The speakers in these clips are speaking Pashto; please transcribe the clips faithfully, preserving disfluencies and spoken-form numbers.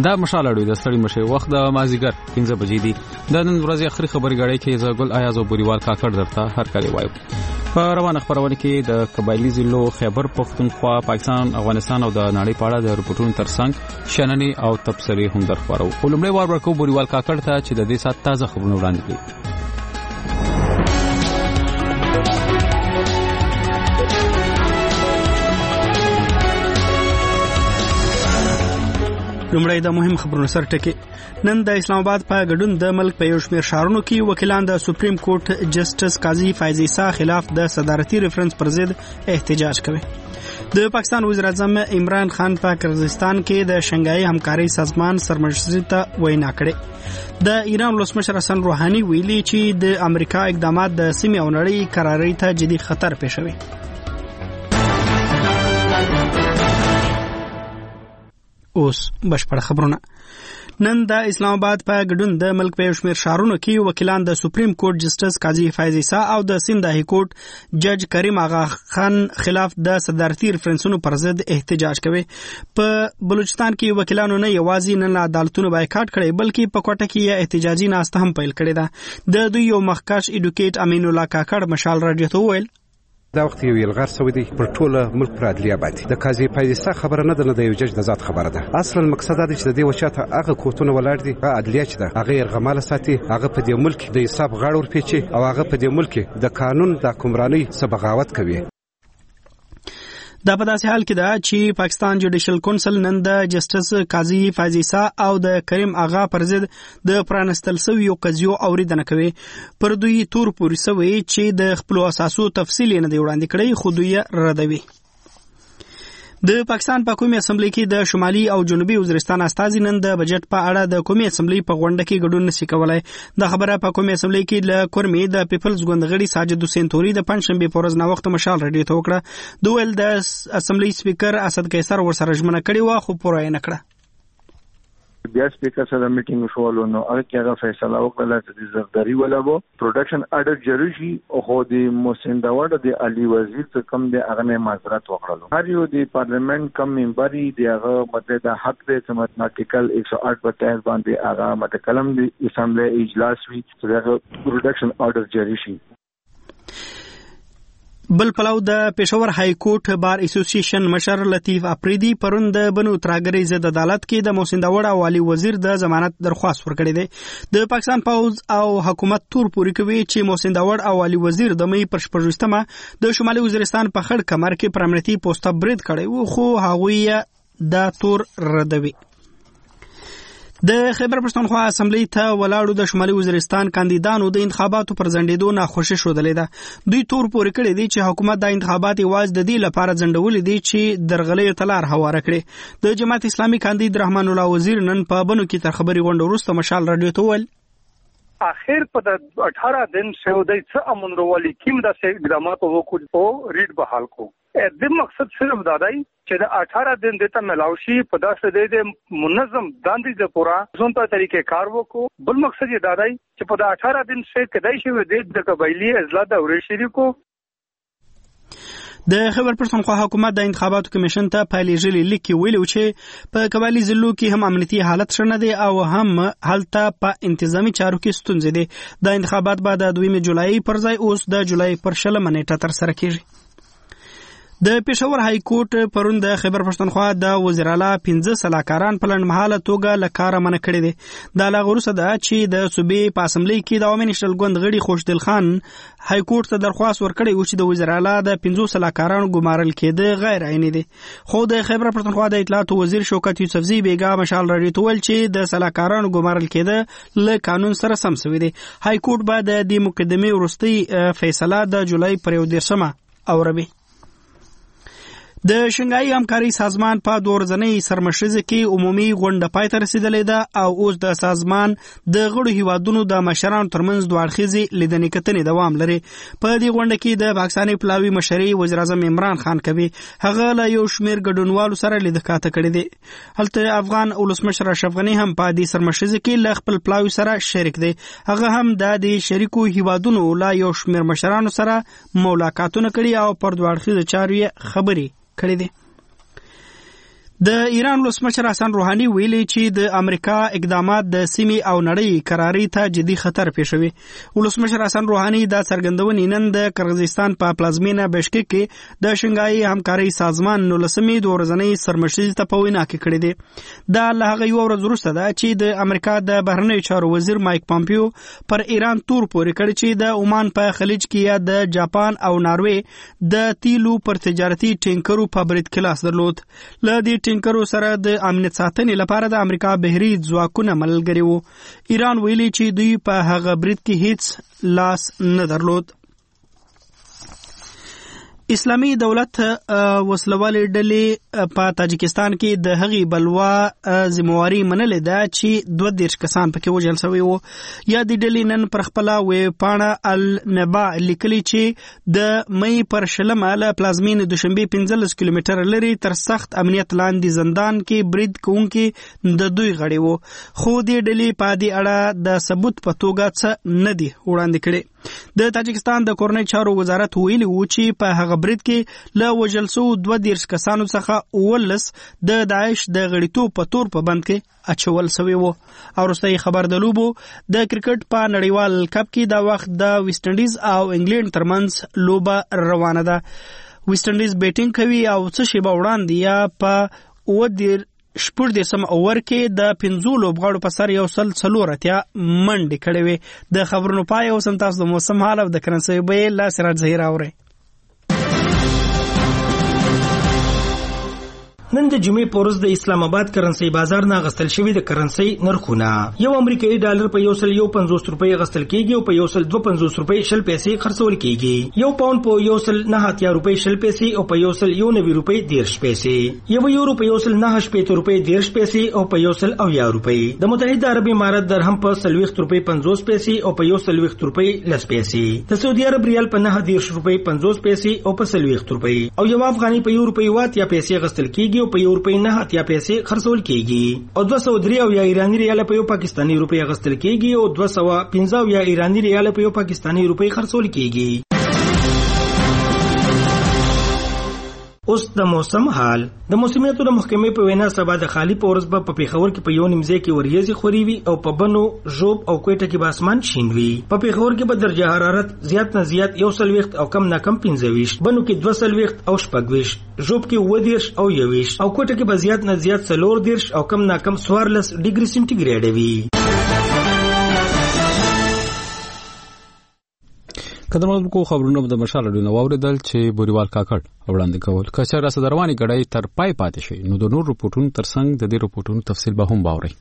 دا مشال اړوي د ستړي مشه وخت د مازیګر پنځه بجې دي. د نن ورځې اخري خبري غړې کې زګل آیاز او بوریوال کاکړ درته هر کله وایو. په روانه خبرونه کې د قبایلی ضلعو خیبر پختونخوا، پاکستان، افغانستان او د نړۍ په اړه د رپورټونو ترڅنګ شننې او تبصرې هم درخورو. ولومړی وار ورکو بوریوال کاکړ ته چې د دې سات تازه خبرونه وړاندې کړي. لومړی د مهم خبرونو سر ټکی. نن د اسلام آباد په ګډون د ملک په یو شمېر ښارونو کې وکیلان د سپریم کورټ جسټس قاضي فیض عیسی خلاف د صدارتي ریفرنس پر ضد احتجاج کوي. د پاکستان وزیر اعظم عمران خان په قرغیزستان کې د شنګهای همکاري سازمان سرمشري ته وینا کړې. د ایران ولسمشر حسن روحاني ویلي چې د امریکا اقدامات د سیمې او نړۍ قرارۍ ته جدي خطر پېښوي. اوس بشپړ خبرونه. نن د اسلام آباد په ګډون د ملک په شمیر ښارونو کې وکیلان د سپریم کورټ جسټس قاضي فیض عیسی او د سند های کورټ جج کریم آغا خان خلاف د صدارتي ریفرنسونو پر ضد احتجاج کوي. په بلوچستان کې وکیلانو نه یوازې نن عدالتونو بایکاټ کړي بلکې په کوټه کې احتجاجي ناسته هم پیل کړې ده. د دوی یو مخکښ ایډوکیټ امین الله کاکړ مشال راډیو ته وویل دا وخت یو یلغار سوی دی پر ټوله ملک پر عدلیه باندې د قاضي فیض عیسی خبره نه ده، نه د یو جج د ذات خبره ده. اصلا مقصد دا دی چې د دې وچاته هغه کوټونه ولاړ دي، هغه عدلیه چې ده هغه یرغماله ساتي، هغه په دې ملک د حساب غاړه ورپېچي او هغه په دې ملک د قانون د حکمرانۍ څخه بغاوت کوي. دا په داسې حال کې ده چې پاکستان جوډیشل کونسل نن د جسټس قاضي فیض عیسی او د کریم آغا پر ضد د پرانستل شویو قضیو اوریدنه کوي. پر دوی تور پوري سوی چې د خپل اساسو تفصیل نه دی وړاندې کړی، خو دوی ردوي. د پاکستان په قومي اسمبلی کې د شمالي او جنوبي وزیرستان استازي نن د بجټ په اړه د قومي اسمبلی په غونډه کې ګډون نشي کولای. د خبره په قومي اسمبلی کې ل کورمي د پیپلز ګوند غړي ساجد حسین توري د پنځشنبه په ورځ نو وخت مشال راډیو ته وکړه. دوی د اسمبلی سپیکر اسد قیصر ورسره ژمنه کړې و خو پوره یې نه کړه. بیا سپیکر سره میټینګ وشول نو هغه کې هغه فیصله وکړه چې د زغداري ولابو پروډکشن اډر جری شي او خو د موسنداوړ د علي وزیر څخه کم د هغه نه معذرت وکړلو. هر یو د پارلیمنت کم ممبري د هغه مدد حق د سمت آرټیکل ایک سو آٹھ په تحت باندې هغه متکلم د اسمبلی اجلاس وی چې هغه پروډکشن اډر جری شي. بل پلاو د پېښور های کورټ بار اسوسییشن مشر لطیف اپریدي پرون د بنو تراګری ضد عدالت کې د موسنداوړ او والی وزیر د ضمانت درخواست ورکړی دی. د پاکستان پوز او حکومت تور پوري کوي چې موسنداوړ او والی وزیر د مې پر شپږمه د شمالي وزیرستان په خړ کمر کې پرامنیتي پوسټ برید کړی و خو هغوی دا تور ردوي. د خیبر پښتونخوا اسمبلی ته ولاړو د شمالي وزیرستان کاندیدانو د انتخاباتو پر ځنډېدو ناخوښي ښودلې ده. دوی تور پورې کړی دي چې حکومت د انتخابات یوازې د دې لپاره ځنډولې دي چې درغلې ته لار هواره کړي. د جماعت اسلامي کاندید رحمان الله وزیر نن په بنو کې تر خبري غونډه وروسته مشال راډیو ته وویل آخر په اٹھارہ دن سے ودی څه امن وروالي کیم د اقدامات وکړو او ریډ بحال کو. د مقصد صرف دا دی چې د اٹھارہ دن دته ملاوشي په داسې د منظم داندې د پورا ځونته طریقې کار وکړو. بل مقصد یې دا دی چې په اٹھارہ دن سے کدای شي د قبایلی اضلاع د اوري شریکو. د خیبر پښتونخوا حکومت د انتخاباتو کمیشن ته پایلېږلي لیک کې ویلي چې په قبایلی ضلعو کې هم امنیتي حالت ښه نه دی او هم هلته په انتظامی چارو کې ستونزې دي. د انتخابات بعد د دویمه جولای پر ځای اوس د جولای پر شلمه نیټه ترسره کیږي. د پېښور های کورټ پرون د خیبر پښتونخوا د وزیر اعلی پنځه سلاکاران په لنډمهاله توګه له کاره منع کړي دي. دا لا وروسته ده چې د صوبې په اسمبلی کې د عوامي نېشنل ګوند غړي خوشدل خان های کورټ ته درخواست ورکړی و چې د وزیر اعلی د پنځو سلاکارانو ګمارل کېده غیر عیني دي. خو د خیبر پښتونخوا د اطلاعات وزیر شوکت یوسفزي بیګا مشال راډیو ته ویل چې د سلاکارانو ګمارل کېده له قانون سره سم شوی دی. های کورټ به د دې مقدمې وروستۍ فیصله د جولای پر یو دېرشمه اوري. د شنګهای همکاري سازمان په دوه ورځنۍ سرمشرزه کې عمومي غونډه پای ته رسیدلې ده او اوس د سازمان د غړو هیوادونو د مشرانو ترمنځ دوه اړخیزې لیدنې کتنې دوام لري. په دې غونډه کې د پاکستاني پلاوي مشري وزیر اعظم عمران خان کوي. هغه له یو شمېر ګډونوالو سره لیدکاته کړې دي. هلته افغان ولسمشر اشرف غني هم په دې سرمشرزه کې له خپل پلاوي سره شریک دی. هغه هم د دې شریکو هیوادونو له یو شمېر مشرانو سره ملاقاتونه کړي او پر دوه اړخیزه چارو خبري کړی دی. د ایران ولسمشر حسن روحاني ویلي چې د امریکا اقدامات د سیمې او نړۍ قراري ته جدي خطر پېښوي. ولسمشر حسن روحاني دا څرګندونې نن د قرغیزستان په پلازمینه بشکک کې د شنګای همکاري سازمان نولسمې د ورځنۍ سرمشرۍ ته په وینا کې کړې ده. دا له هغه یو ورځ وروسته ده چې د امریکا د بهرنیو چارو وزیر مایک پامپیو پر ایران تور پورې کړی چې د عمان په خلیج کې یا د جاپان او ناروې د تیلو پر تجارتي ټینکرو په برید کې لاس درلود. له دې ټینکرو سره د امنیت ساتنې لپاره د امریکا بهري ځواکونه ملګري وو. ایران ویلي چې دوی په هغه برید کې هیڅ لاس نه درلود. اسلامي دولت وسلوالې ډلې په تاجکستان کې د هغې بلوا ذمہواري منلې ده چې دوه دېرش کسان پکې وژل شوي وو. یا د ډلې نن پر خپله ویب پاڼه النبا لیکلي چې د مۍ پر شلمه له پلازمینې دوشنبې پنځلس کیلومتره لرې تر سخت امنیت لاندې زندان کې برید کوونکي د دوی غړي وو، خو دې ډلې په دې اړه د ثبوت په توګه څه نه دي وړاندې کړي. د تاجکستان د کورنۍ چارو وزارت ویلي وو چې په هغه برید کې له وژل شوو دوه دېرش کسانو څخه اوولس د داعش د غړیتوب په تور په بند کې اچول شوي وو. او وروستی خبر د لوبو د کرکټ په نړیوال کپ کې دا وخت د ویسټ انډیز او انګلند ترمنځ لوبه روانه ده. ویسټ انډیز بیټینګ کوي او څه شیبه وړاندې یا په اووه دېرش شپږ دېرشم اوور کې د پنځو لوبغاړو په سر یو سل څلور اتیا منډې کړې وې. د خبرونو پای اوس هم تاسو د موسم حال او د کرنسۍ بیې له سراج ظهیر اورئ. نن د جمعې په ورځ د اسلام آباد کرنسۍ بازار نه غستل شوی د کرنسۍ نرخونه یو امریکایي ډالر په یو سل یو پنځوس روپۍ غستل کیږي او په یو سل دوه پنځوس روپۍ شل پیسې خرڅول کیږي. یو پاوند په یو سل نه اتیا روپۍ شل پیسې او په یو سل یو نوي روپۍ دېرش پیسې. یو یورو په یو سل نه شپېته روپۍ دېرش پیسې او په یو سل اویا روپۍ. د متحده عرب امارات درهم په څلوېښت روپۍ پنځوس پیسې او په یو څلوېښت روپۍ لس پیسې. د سعودي عرب ریال په نهه دېرش روپۍ پنځوس پیسې او په څلوېښت روپۍ. او یو افغاني په یو روپۍ واتیا پیسې غستل کیږي او په یو روپۍ نه اتیا پیسې خرڅول کیږي. او دوه سوه درې اویا ایراني ریال په یو پاکستاني روپۍ غستل کیږي او دوه سوه پنځه اویا ایراني ریال په یو پاکستاني روپۍ خرڅول کیږي. اوس د موسم حال. د موسمیاتو د محکمې په وینا سبا د خالی په ورځ به په پیښور کې په یو نیمځای کې وریځې خوري وي او په بنو ژوب او کوټه کې به اسمان شین وي. په پیښور کې به درجه حرارت زیات نه زیات یو سلويخت او کم نه کم پنځه ویشت، بنو کې دوه سلويخت او شپږ ویشت، ژوب کې اووه دېرش او یو ویشت او کوټه کې به زیات نه زیات څلور دېرش او کم نه کم څوارلس ډیګري سنټیګریډ وي. کدرمنو خبرونه د مشال ډونه واوریدل چې بوریوال کاکړ وړاندې کول کچا را صدرواني غړای تر پای پاتې شي. نو د نور رپورټونو ترڅنګ د دې رپورټونو تفصیل به هم باوري.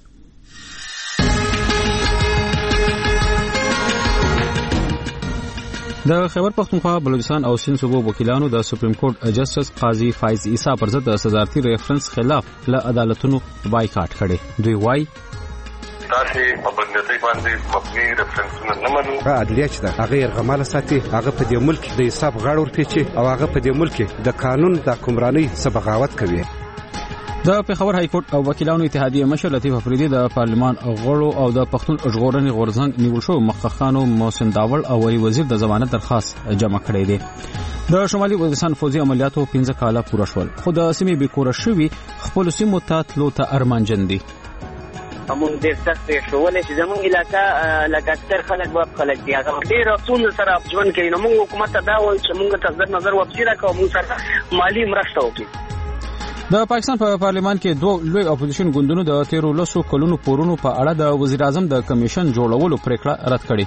د خیبر پختونخوا بلوچستان او سیند صوبو وکیلانو د سپریم کورټ جسټس قاضي فایز عیسی پر ضد د صدارتي ریفرنس خلاف له عدالتونو بایکاټ کړي. دوی وايي تاسو په بندګۍ باندې مبني ریفرنسونه نه منو. عدلیه چې دا هغه یرغماله ساتي، هغه په دې ملک د حساب غاړه ورپېچي او هغه په دې ملک د قانون د حکمرانۍ سبغاوت کوي. د پیښور های کورټ او وکیلانو اتحادیه مشر لطیف افریدی د پارلمان غړو او د پښتون ژغورنې غورځنګ نیول شو مخخخانو محسن داول او ولی وزیر د ضمانت درخواست جمع کړی دی. د شمالي وزیرستان فوزي عملیاتو پنځه کاله پوره شول، خو د سیمې بیکوره شوي خپل سیمو ته تلو ته ارمانجن دي. همون ډېر سخت شوونه چې زموږ علاقه لکه اکثر خلک وب خلک دي هغه ډېر څون سره ژوند کوي. نو موږ حکومت ته دا وایو چې موږ ته نظر واپسی راکړو، موږ سره مالی مرسته وکړي. د پاکستان په پارلیمان کې دوه لوی اپوزیشن ګوندونو د تیرو لسو کلونو پورونو په اړه د وزیر اعظم د کمیشن جوړولو پریکړه رد کړې.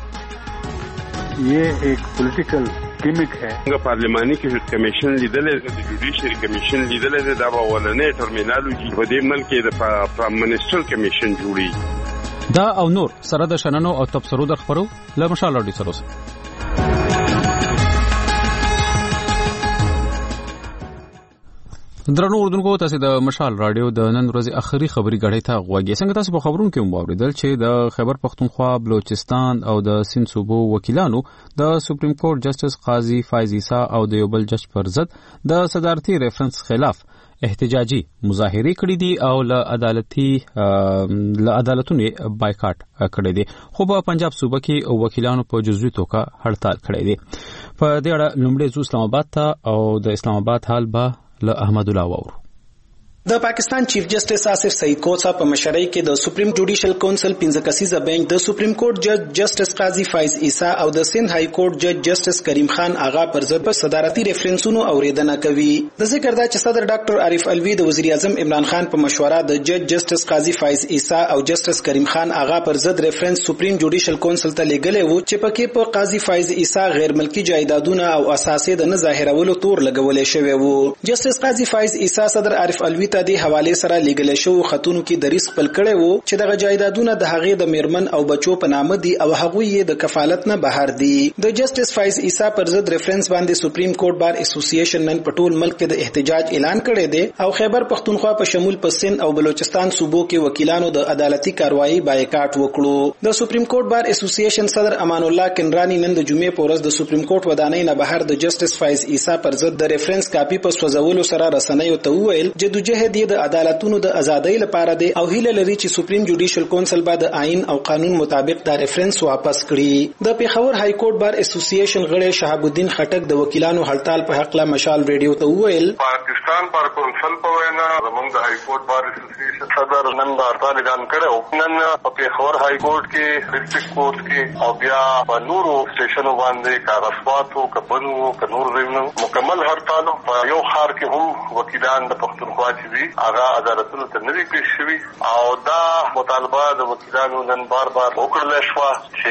یہ ایک پولیټیکل ګیمک ہے. د پارلماني کې کمیشن لیدلې د جوډیشري کمیشن لیدلې دا ولنې ټرمینالوجي په دې ملک کې د پرائم منسټر کمیشن جوړي. دا او نور سره د شننو او تبصرو در خبرو له مشال اډي سره. درنو اردوونکو، تاسو د مشال رادیو د نن ورځې اخري خبري غړې ته غوږی. څنګه تاسو په خبرونو کې موریدل چې د خیبر پختونخوا، بلوچستان او د سیند صوبو وکیلانو د سپریم کورټ جسټس قاضي فایز عیسی او د یو بل جج پر ضد د صدارتي ریفرنس خلاف احتجاجي مظاهره کړې دي او له عدالتي له عدالتونو بایکاټ کړی دي. خو په پنجاب صوبه کې وکیلانو په جزوي توګه هړتال کړی دي. په دې اړه لومړی ځو اسلام آباد ته او د اسلام آباد حال به له احمد الله وورو. د پاکستان چیف جسټس آصف سعید کوڅه په مشرۍ کې د سپریم جوډیشل کونسل پنځه کسیزه بنچ د سپریم کورټ جج جسټس قاضي فایز عیسی او د سند های کورټ جج جسټس کریم خان آغا پر ضد په صدارتي ریفرنسونو اوریدنه کوي. د ذکر دا چې صدر ډاکټر عارف الوی د وزیر اعظم عمران خان په مشوره د جج جسټس قاضي فایز عیسی او جسټس کریم خان آغا پر ضد ریفرنس سپریم جوډیشل کونسل ته لېږلی و چې پکې په قاضي فایز عیسی غیر ملکی جایدادونه او اساسې د نه ظاهرولو تور لګولې شوی وو. جسټس قاضي فایز عیسی صدر عارف الوی ته د حواله سره لیږل شو خاتونو کې د ریسک خپل کړي وو چې دغه جایدادونه د هغې د میرمن او بچو په نامه دي او هغه یې د کفالت نه بهر دي. د جسټس فایز عیسی پر ضد ریفرنس باندې سپریم کورټ بار اسوسییشن نن په ټول ملک کې د احتجاج اعلان کړی دی او خیبر پختونخوا په شمول په سند او بلوچستان صوبو کې وکیلانو د عدالتي کاروایی بایکاټ وکړو. د سپریم کورټ بار اسوسییشن صدر امان الله کنرانی نن د جمعې په ورځ د سپریم کورټ ودانۍ نه بهر د جسټس فایز عیسی پر ضد د ریفرنس کاپی په سوځولو سره رسنیو ته وویل جدوجهد د عدالتونو د ازادۍ لپاره دی او هیله لري چې سپریم جوډیشل کونسل به د آئین او قانون مطابق دا ریفرنس واپس کړي. د پیښور های کورټ بار اسوسییشن غړي شهاب الدین خټک د وکیلانو هړتال په حق لا مشال ریډیو ته وویل پاکستان بار کونسل په وینا زموږ د های کورټ بار اسوسییشن صدر نن دا هړتال اعلان کړو. نن په پیښور های کورټ کې ډسټریکټ کورټ کې او بیا په نورو سټیشنو باندې کارسواتو کبنو ک نور زمینو مکمل هړتال په یو خار کې هم وکیلان د پښتونخوا چې وی هغه عدالتونو ته نوی پیښ شوی او دا مطالبه د وکیلانو نن بار بار وکړل شو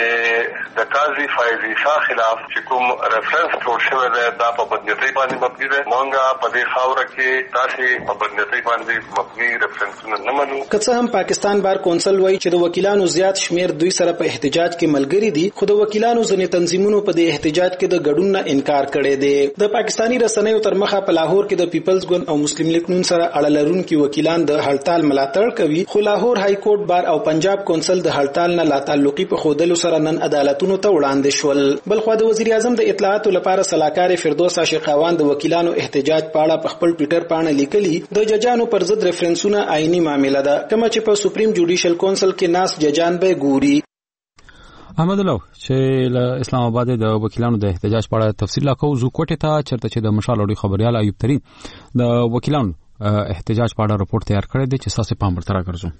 چې د قاضي فایز عیسی خلاف چې کوم ریفرنس جوړ شوی دی دا په بدنیتۍ باندې مبني دی. مونږه په دې خاوره کې تاسې په بدنیتۍ باندې مبني ریفرنسونه نه منو. که څه هم پاکستان بار کونسل وایي چې د وکیلانو زیات شمیر دوی سره په احتجاج کې ملګري دي خو د وکیلانو ځینې تنظیمونو په دې احتجاج کې د ګډون نه انکار کړی دی. د پاکستانی رسنیو تر مخه په لاهور کې د پیپلز ګوند او مسلم لیگ نون سره اړه لرونکي وکیلان د هړتال ملاتړ کوي خو لاهور های کورټ بار او پنجاب کونسل د هړتال نه لا تعلقي په خودلو سره نن عدالتونو ته وړاندې شول. بلخو د وزیر اعظم د اطلاعاتو لپاره صلاحکار فردوس عاشقاوان د وکیلانو احتجاج په اړه په خپل ټوئیټر باندې لیکلي د ججانو پر ضد ریفرنسونه آئینی معاملې ده کوم چې په سپریم جوډیشل کونسل کې ناس ججان به ګوري. احمد الله چې له اسلام آباد د وکیلانو د احتجاج په اړه تفصیل لا کوو زو کوټه ته چرته چې د مشال اوري خبريال ایوب ترين د وکیلانو احتجاج په اړه رپورت تیار کړی دی چې تاسو پام ورته راګرځو.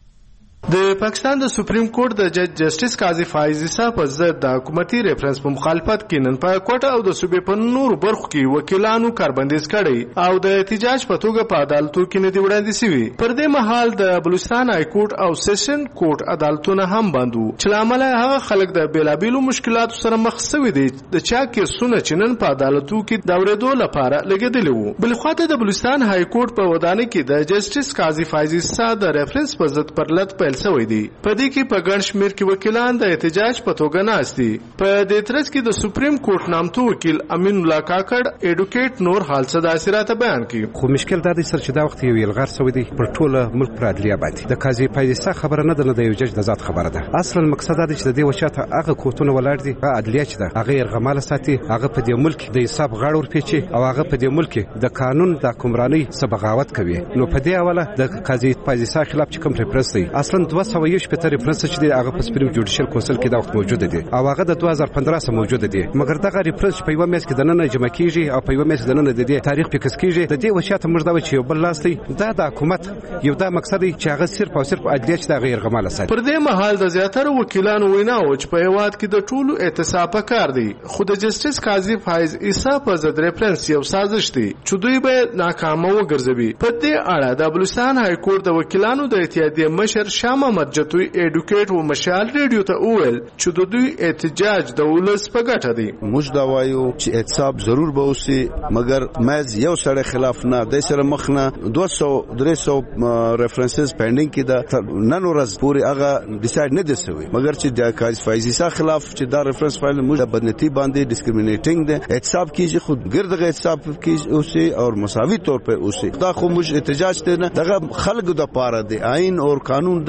د پاکستان د سپریم کورټ د جج جسټس قاضي فایز عیسی په ضد د حکومتي ریفرنس په مخالفت کې نن په کوټه او د صوبې په نور برخو کې وکیلانو کاربندیز کړي او د احتجاج په توګه په عدالتو کې نه دی وړاندې شوی. پر دې مهال د بلوچستان های کورټ او سیشن کورټ عدالتونه هم بند وو چې لامل هغه خلک د بیلابیلو مشکلاتو سره مخ شوي دي د چا کیسونه چې نن په عدالتو کې د اورېدو لپاره لګېدلي وو. بلخواته د بلوچستان های کورټ په ودانۍ کې د جسټس قاضي فایز عیسی د ریفرنس په ضد پرلط پیل شوی دی. په دې کې په ګڼ شمېر کې وکیلان د احتجاج په توګه ناست دي. په دې ترڅ کې د سپریم کورټ نامتو وکیل امین الله کاکړ ایډوکیټ نور حال څه د اثرات بیان کړي. خو مشکل دا دی سر چې دا وخت یو یلغار سوی دی پر ټوله ملک پر عدلیه باندې د قاضي فایز عیسی خبره نه ده د یو جج د ذات خبره ده. اصلا مقصد دا دی چې د دې وشاته هغه کوټونه ولاړ دي په عدلیه چې ده هغه يرغماله ساتي هغه په دې ملک د حساب غاړه ورپېچي او هغه په دې ملک د قانون د حکمراني سبغاوت کوي. نو په دې حواله د قاضي فایز عیسی خلاف چې کوم ریفرنس دی اصلا دوه سوه یو شپېته ریفرنس چې دی هغه په سپریم جوډیشل کونسل کې دا وخت موجود دي او هغه د دوه هزار پنځه سره موجود دي. مګر دغه ریفرنس په یو میاشت کې د نن جمع کیږي او په یو میاشت د نن د دې تاریخ په کس کیږي د دې وشاته موږ دا چې یو بل لاس دی دا د حکومت یو دا مقصد دی چې هغه صرف او صرف عدلیه چې دا غیر غماله ساتي. پر دې مهال د زیاتره وکیلانو وینا او چې په هواد کې د ټولو احتساب پکار دی خو د جسټس قاضي فایز عیسی په ضد ریفرنس یو سازش دی چې دوی به ناکامه وګرځوي. په دې اړه د بلوچستان های کورټ د وکیلانو د اتحادیې مشر شاه محمد جتوی ایډوکیټ و مشال ریډیو ته وویل چې د دوی احتجاج د ولس په ګټه دی. موږ دا وایو چې احتساب ضرور به وشي مګر مېز یو سړی خلاف نه د سره مخ نه دوه سوه درې سوه ریفرنسز پینډینګ کې دا نن ورځ پورې هغه ډیسایډ نه دي شوی مګر چې د قاضي فایز عیسی خلاف چې دا ریفرنس فایل موږ د بدنیتی باندې ډیسکریمینیټینګ دی احتساب کیږي خود ګردغه احتساب کیږي اوسي او مساوي طور په اوسي دا خو موږ احتجاج ته نه دغه خلکو د پاره دی آئین او قانون د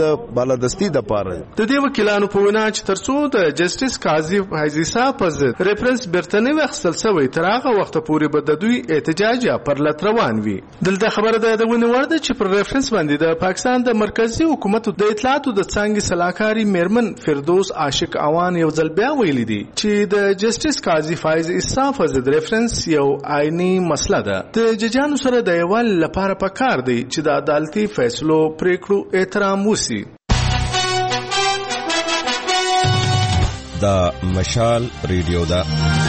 د بالادستی د پاره. د دې وکیلانو په وینا چې ترڅو د جسټیس قاضي حیزیسا په ضد ریفرنس برتنوي اخیستل شوی تر هغه وخت پورې به د دوی احتجاج پر لټ روان وي. دلته خبره ده د ونی ورده چې پر ریفرنس باندې د پاکستان د مرکزی حکومت د اطلاعاتو د څنګه صلاحکاری میرمن فردوس عاشق اوان یو ځل بیا ویلي دي چې د جسټیس قاضي فایز عیسی په ضد ریفرنس یو آئینی مسله ده. د ججانو سره د یوال لپاره پکار دی چې د عدالتي فیصلو پریکړو احترام وشي. دا مشال ریډیو دا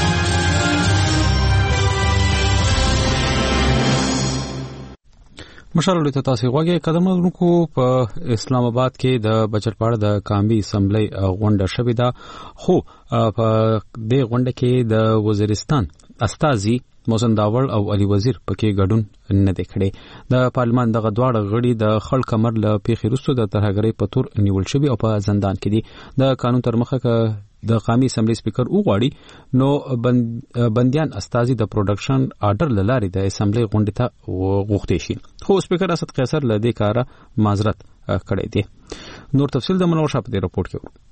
مشال ریډیو تاسو غوږی قدمونو کو په اسلام آباد کې د بچرپاړه د قومي اسمبلی غونډه شوې ده، خو په دې غونډه کې د وزیرستان استازي محسن داور او علي وزیر پکې ګډون نه دی کړی. د پارلمان دغه دواړه غړي د خلک کمر له پیښې وروسته د ترهګرۍ په تور نیول شوي او په زندان کې دي. د قانون تر مخه د قومي اسمبلی سپیکر وغواړي نو بند بنديان استازي د پروډکشن آرډر لاري د اسمبلی غونډه ته غوښتي شي، خو سپیکر اسد قیصر له دې کاره معذرت کړی دی. نور تفصیل د منور شپ دی رپورت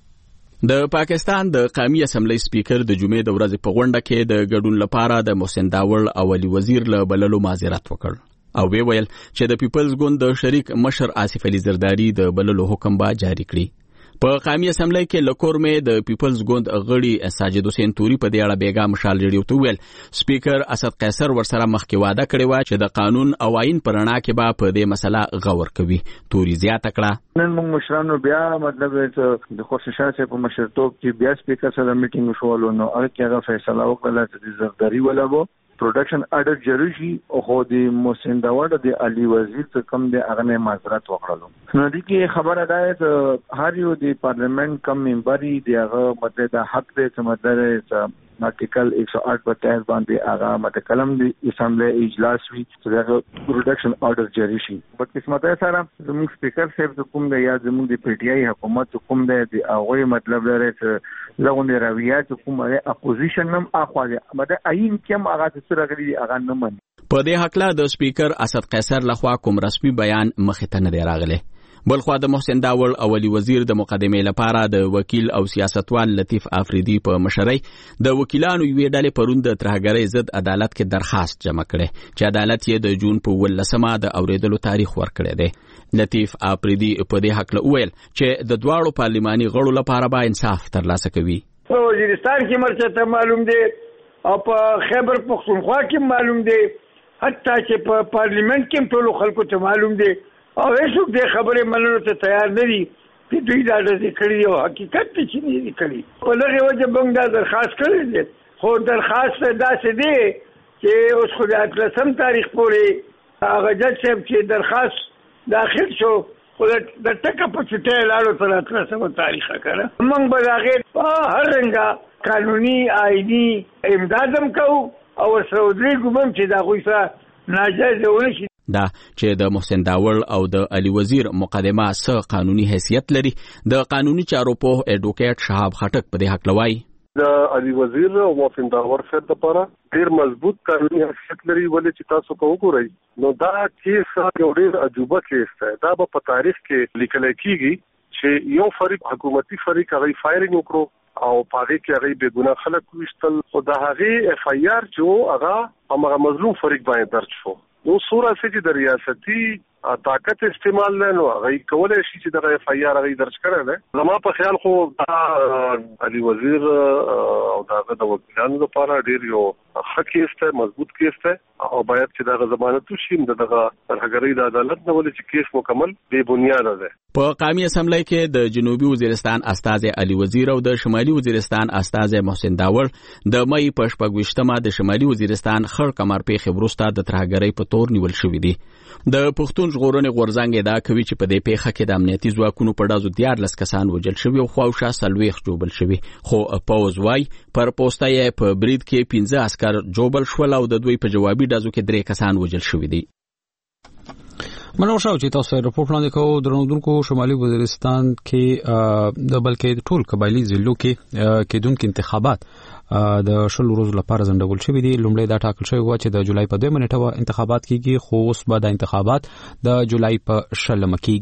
کې. د پاکستان د قومي اسمبلی سپیکر د جمعې د ورځې په غونډه کې د ګډون لپاره د محسن داور او علي وزیر له بللو معذرت وکړ او وی ویل چې د پیپلز ګوند د شریک مشر آصف علي زرداری د بللو حکم با جاری کړی. په قومي اسمبلی کې لکور مې د پیپلز ګوند غړي ساجد حسین توري په دې اړه بیګا مشال ریډیو ته ویل سپیکر اسد قیصر ورسره مخکې وعده کړې و چې د قانون او آئین پر رڼا کې به په دې مسله غور کوي. توري زیاته کړه نن موږ مشرانو بیا مطلب د خورشید شاه صاحب په مشرتوب کې بیا سپیکر سره میټینګ وشول نو هغه کې هغه فیصله وکړه چې زرداری ولابو پروډکشن آرډر جاری شي او خو د محسن داور د علي وزیر څخه کم د هغه نه معذرت وکړلو. نو دې کې خبره ده چې هر یو د پارلیمنت کم ممبري دی هغه مطلب د حق د څه مطلب آرټیکل ایک سو آٹھ په تحت باندې هغه مطلب کلم د اسمبلی اجلاس وی چې هغه پروډکشن آرډر جاری شي. په قسمت سره زموږ سپیکر صاحب کوم دی یا زموږ د پی ټی آی حکومت کوم دی د هغه مطلب لري چې لغونې رویات کوم هغه اپوزیشن هم اخواله مده عین کوم هغه سره غلي هغه نه من. په دې حق لا د سپیکر اسد قیصر لخوا کوم رسمي بیان مخې ته نه دی راغلی. بلخوا د محسن داول او علي وزیر د مقدمې لپاره د وکیل او سیاستوال لطیف افریدي په مشرۍ د وکیلانو یوې ډلې پرون د ترهګرۍ ضد عدالت کې درخواست جمع کړي چې عدالت یې د جون په ولسمه د اوریدلو تاریخ ورکړی دی. لطیف افریدي په دې حق له ویل چې د دواړو پارلماني غړو لپاره به انصاف ترلاسه کوي. په وزیرستان کې مرچته معلوم دی او په خیبر پختونخوا کې معلوم دی، حتی چې په پارلیمنت کې ټول خلکو ته معلوم دی او هیڅوک دې خبرې منلو ته تیار نه دي چې دوی دا ډزې کړي او حقیقت ته چې نه دي کړي. په دغې وجه موږ دا درخواست کړی دی، خو درخواست داسې دی چې اوس خو د اتلسم تاریخ پورې هغه جج صاحب چې درخواست داخل شو خو د ټکه په چټۍ لاړو تر اتلسمه تاریخه کړه. موږ به د هغې په هر رنګه قانوني آئیني امداد هم کوو او ورسره ودرېږو هم چې د هغوی سره ناجایزه ونه شي. دا چې د محسن داول او د علي وزیر مقدمه څه قانوني حیثیت لري د قانوني چارو په اډوکیټ شهاب خټک په دې حق لوي. د علي وزیر او محسن داور صاحب لپاره ډیر مضبوط قانوني حیثیت لري ولې چې تاسو کو وګورئ نو دا کیس یو ډیر عجوبه کیس دی. دا په تاریخ کې لیکل کیږي چې یو فریق حکومتي فریق هغه فایرینګ وکړو او پاره کې هغه به ګناه خلک وشتل او د هغه اف آی آر چې هغه هغه مظلوم فریق باندې درج شو. نو سورا سې چې د ریاستي طاقت استعمال نه نو هغه کولای شي چې د اف آی آر هغه درج کړي نه. زما په خیال خو علي وزیر او دغه د وکیلانو لپاره ډیر یو ښه کیس ته مضبوط کیس ته او باید چې دغه ضمانت وشي دغه ترهګرۍ د عدالت نه ولې چې کیس مکمل بې بنیاد ده. په قومي اسمبلی کې د جنوبي وزیرستان استازي علي وزیر او د شمالي وزیرستان استازي محسن داور د مې په شپږ ویشتمه د شمالي وزیرستان خړ کمر پیښې وروسته د ترهګرۍ په تور نیول شوې دي. د پښتون ژغورنې غورځنګ دا کوي چې په دې پیښه کې د امنیتي ځواکونو په ډزو دیارلس کسان وژل شوي او خواوشا څلوېښت جوبل شوي، خو پوځ وایي پر پوسټه یې په برید کې پنځه عسکر جوبل شول او د دوی په جوابي ډزو کې درې کسان وژل شوي دي. منو شاو چې تاسو رپورټ وړاندې کوو درنودونکو شمالي وزیرستان کې د بلکې ټول قبایلی ضلعو کې کېدونکو انتخابات د شل ورځو لپاره ځنډول شوي دي. لومړی دا ټاکل شوی و چې د جولای په دویمه نیټه انتخابات کیږي، خو اوس به د انتخابات د جولای په شلمه کیږي.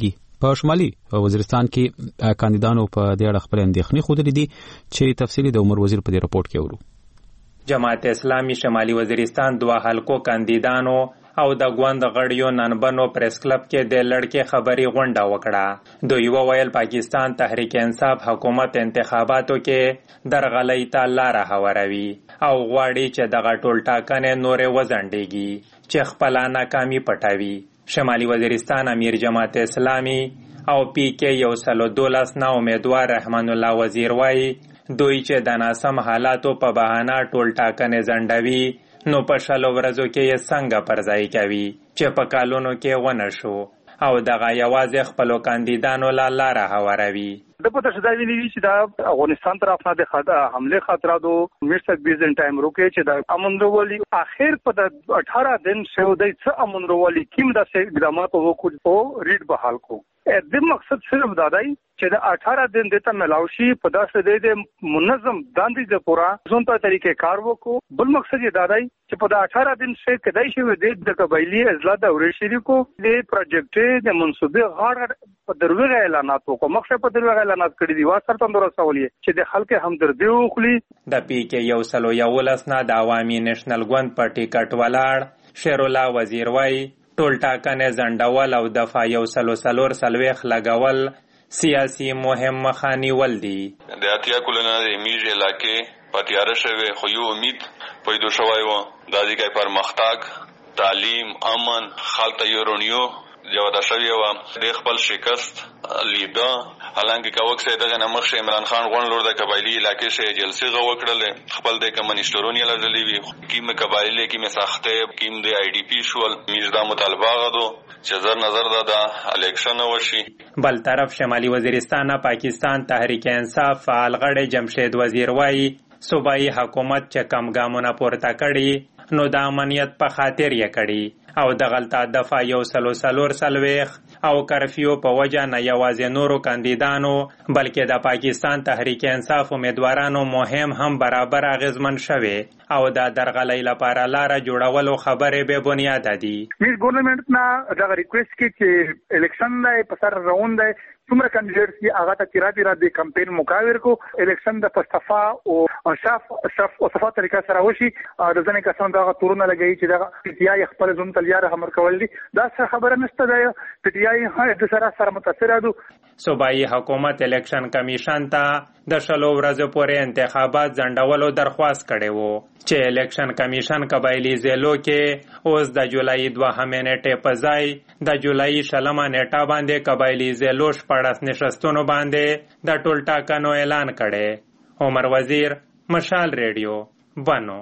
په شمالي وزیرستان کې کاندیدانو په دې اړه خپل اندېښنې ښودلې دي چې تفصیلی د عمر وزیر په دې رپورت کې ورو. جماعت اسلامي شمالي وزیرستان دوه حلقو کاندیدانو او د غوند غړیو نن بنو پریس کلب کې د لړکې خبري غونډه وکړه. دوی وویل پاکستان تحریک انصاف حکومت انتخاباتو کې درغلۍ ته لاره هواروي او غواړي چې دغه ټول ټاکنې نورې وځنډېږي چې خپل ناکامي پټوي. شمالي وزیرستان امیر جماعت اسلامي او پی کې یو سلو دولس نه امیدوار رحمان الله وزیر وایي دوی چې د ناسم حالاتو په بهانه ټول ټاکنې ځنډوي نو په شلو ورځو کې یې څنګه پرځای کوي چې په کالونو کې ونه شو او دغه یوازې خپلو کاندیدانو لا لاره هواروي. د پته شدا ویلي چې دا افغانستان طرف نه د حمله خطراتو میرسک بیزن ټایم روکې چې د امن وروالي اخر په د اٹھارہ دن شو د څه امن وروالي کیم د اقدامات وکړو او ریډ بحال کو. د مقصد صرف دا دی چې د اٹھارہ دن دته ملاوشي په داسې د منظم داندې د پورا ځون په طریقې کار وکړو. بل مقصد یې دا دی چې په د اٹھارہ دن څخه کدای شي د قبایلی اضلاع د اوري شریکو د پروجیکټ د منصوبې غاړه په دروغه اعلانات وکړو. مخشه په دروغه اعلانات کړی دی واسطه تم درسولې چې د خلک همدردي وکړي. د پی کې یو سلو یو لسنا د عوامي نېشنل ګوند په ټیکټ ولاړ شیر الله وزیر وای ټول ټاکنې ځنډول او دفعه یو سلو سلور سلويخ لګول سیاسي مهم مخانیول دي. د اتیا کلونه د میج علاقې پاتیاره شوی خو یو امید پیدا شوی و د دې پرمختګ تعلیم امن خلک یورونیو جوړه شوی و د خپل شکست لیدا حالانکه کوک سي دغه نمخ عمران خان غون لور د قبایلی علاقې شه جلسه غو وکړل خپل د کمونیستورونی لږلی وی کیم قبایلی کیم سخته کیم د آی ډی پی شول میردا مطالبه غدو چې زر نظر ده د الیکشن وشي. بل طرف شمالي وزیرستان پاکستان تحریک انصاف فعال غړی جمشید وزیر وای صوبایي حکومت چې کم ګامونه پورته کړي نو د امنیت په خاطر یې کړي او د غلطه دفعه یو سلو سلور سلويخ او کرفیو په وجه نه یوازې نورو کاندیدانو بلکې د پاکستان تحریک انصاف امیدوارانو مهم هم برابر اغیزمن شوي او د درغلۍ لپاره لاره جوړولو خبرې به بنیاد دي. میز ګورنمنت نه دا ریکوست کی چې الیکشن نه په سر راوند دی څومره کاندیدټس کی هغه ته تیرا تیرا د کمپاین مقاور کو الیکشن د پستفا او شاف شاف او صفه طریقه سره وشي د ځنې کسان دا تورونه لګي چې دا پټیای خپل ځون تلیار همر کول دي دا خبره نشته ده پټیای هغه د سره سره متاثر دي. صوبایي حکومت الیکشن کمیشن ته د شلو ورځې پورې انتخابات ځنډولو درخواست کړی وو چې الیکشن کمیشن قبایلی ضلعو کې اوس د جولای دوهمې نیټې په ځای د جولای شلمه نیټه باندې قبایلی ضلعو شپاړس نشستونو باندې د ټول ټاکنو اعلان کړي. عمر وزیر مشال ریډیو بنو.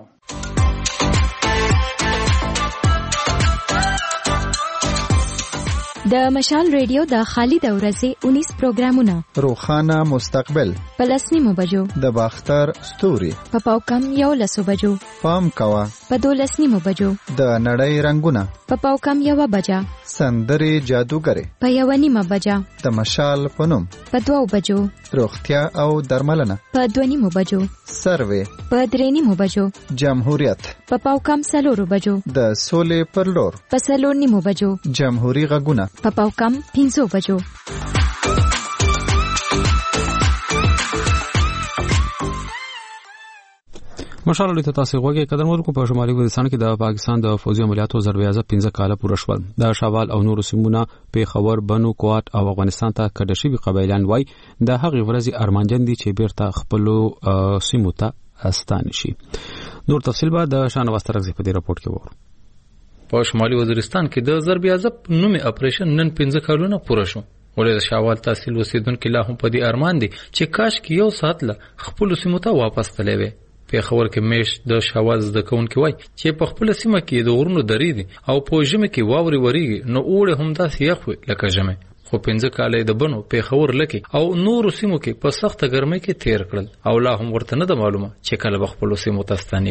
د مشال ریډیو د خالد اورزي انیس پروګرامونه روخانه مستقبل پلسنیمو بجو د باختر ستوري په پاوکم یو لسو بجو پام کوا په دولسنیمو بجو د نړۍ رنگونه په پاوکم یو بجا سندري جادوګره په یو نیمه بجا د مشال پنوم په دوو بجو روغتیا او درملنه په دوه نیمو بجو سروي په درې نیمو بجو جمهوریت په پاوکم سلورو بجو د سولې پر لور په سلور نیمو بجو جمهوریت غږونه په پاوکم پنځو بجو. مشال له تاسو غوږی قدر مو په شمالي وزیرستان کې د پاکستان د فوجي عملیاتو ضربې اعظم پنځه کاله پوره شول. د شوال او نور سیمونه په خبر بنو کوات او افغانستان ته کډه شوی قبایلان وای د هغې ورځې ارمانجن دي چې بیرته خپل سیمو ته استان شي. نور تفصیل به د شانواز ترغزي په دې راپورټ کې وره. په شمالي وزیرستان کې د ضربې اعظم نومي اپریشن نن پنځه کالونه پوره شو. ولې د شوال تحصیل اوسیدونکو لا هم په دې ارمان دي چې کاش کې یو ساعت له خپل سیمو ته واپس تللی وي. په خبر کې میش د شواز د کون کې وای چې په خپل سیمه کې د غرونو درې دي او په ژمه کې واوري وریږي نو اوړه هم داسې یخ لکه ژمه. خو پنځه کالې د بنو په خبر لکه او نور سیمو کې په سخته ګرمۍ کې تیر کړل او لا هم ورته نه د معلومه چې کله خپل سیمو ته ستنېږي.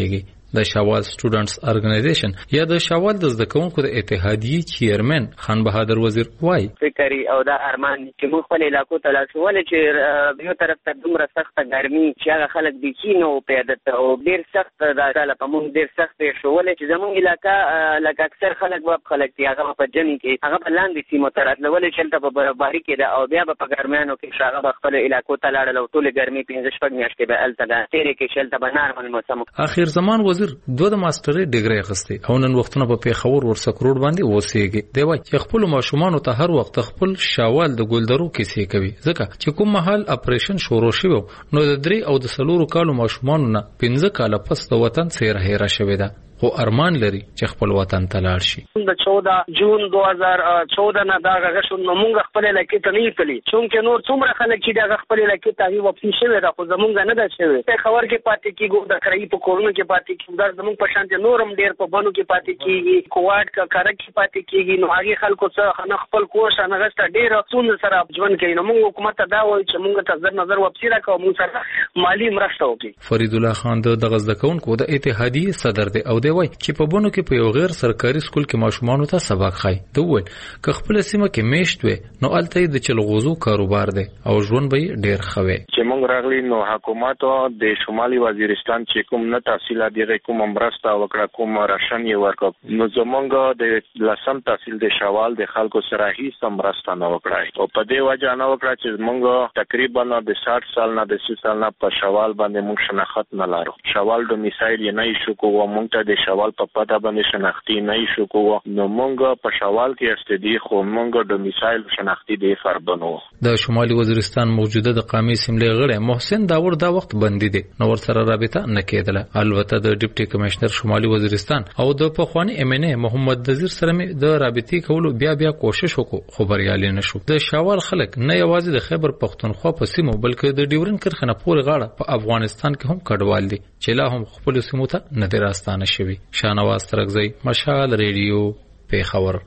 د شاوال سټوډنټس ارګنایزیشن یا د شاوال د زده کوونکو د اتحادیې چیرمن خان بهادر وزیر وایي فکرې او دا ارمان چې موږ خپل علاقو ته لاړ شو ولې چې یو طرف ته دومره سخته ګرمي چې هغه خلک د کینو په عادت او ډیر سخت دا په موږ ډیر سخت شو ولې چې زموږ علاقہ لکه اکثر خلک وب خلک دی هغه په جنی کې هغه په لاندې سیمو ته راتلل ولې چې تل په برابرۍ کې دا او بیا په ګرمیانو کې شاغه خپل علاقو ته لاړل او ټول ګرمي پنځه شپږ میاشتې به الته دا تیرې کې شلته به نارمل موسم. اخر زمان وزیر دوه د ماسترۍ ډیګري اخیسته او نن وختونه په پیښور ورسکروډ باندې اوسېږي دی وایي چې خپل ماشومان ته هر وخت خپل شاوال د ګلدرو کیسې کوي ځکه چې کوم محل اپریشن شروع شوی نو د درې او د سلورو کالو ماشومان نه پنځه کاله پس د وطن سیر هېره شوی ده خو ارمان لري چې خپل وطن ته لاړ شي. د چودہ جون دو هزار چودہ نه دا غږ نو موږ خپل علاقې ته نه تللی چونکه نور څومره خلک چې دا خپل علاقې ته هی واپس شوی دا خو زمونږ نه ده شوی په خبر کې پاتې کیږي د کرای په کورونو کې پاتې کیږي دا زمونږ په شان دي نورم ډیر په بانو کې پاتې کیږي کوواټ کا کارک کې پاتې کیږي نو هغه خلکو څخه نه خپل کوښ نه غسته ډیر څون سره ژوند کوي نو موږ حکومت ته دا وایي چې موږ ته زر نظر واپس راکړو موږ سره مالی مرسته وکړي. فرید الله خان د غزد کونکو د اتحادیې صدر دی او دی وایي چې په بونو کې په یو غیر سرکاري سکول کې ماشومان ته سبق خای دی ول ک خپل سیمه کې میشت وي نو الته د چلغوزو کاروبار دی او ژوند به ډیر خوي. چې موږ راغلی نو حکومت د شمالي وزیرستان چې کوم نه تحصیل دی کوم مرسته وکړه کوم راشن یې ورکړ نو زمونږ د لسم تحصیل د شوال د خلکو سره هیڅ مرسته نه وکړای او په دې وجه نه وکړه چې موږ تقریبا د شصت سال نه د سی سال نه په شوال باندې موږ شناخت نه لارو شوال د میسایل یې نه شو کوو موږ ته د شوال په پتا باندې شناختی نه شو کوو نو موږ په شوال کې استدی خو موږ د میسایل شناختی د فربنو. د شمالي وزیرستان موجوده د قومي اسمبلی غړی محسن داور دا وخت بندي دي نو ور سره رابطه نه کېدله. البته د ډیپټي کمشنر شمالي وزیرستان او د پخوانی ام ان ای محمد نذیر سره د رابطې کولو بیا بیا کوشش وکړو خو بریالي نشو. د شاوال خلک نه یوازې د خیبر پختونخوا په سیمو بلکې د ډیورن کرخنه پورې غاړه په افغانستان کې هم کډوال دي چې لا هم خپل سیمو ته نه راستانه شوي. شانواز ترغزی مشال ریډیو پیښور.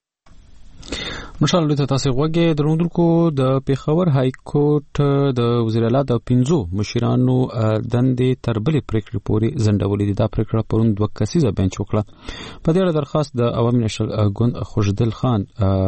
مشال ته تاسو غوږی دروندونکو د پیښور های کورټ د وزیر اعلی د پنځو مشرانو دندې تر بلې پریکړې پورې ځنډولې دي. دا پریکړه پرون دوه کسیزه بنچ وکړه. په دې اړه درخواست د عوامي نشل ګوند خوشدل خان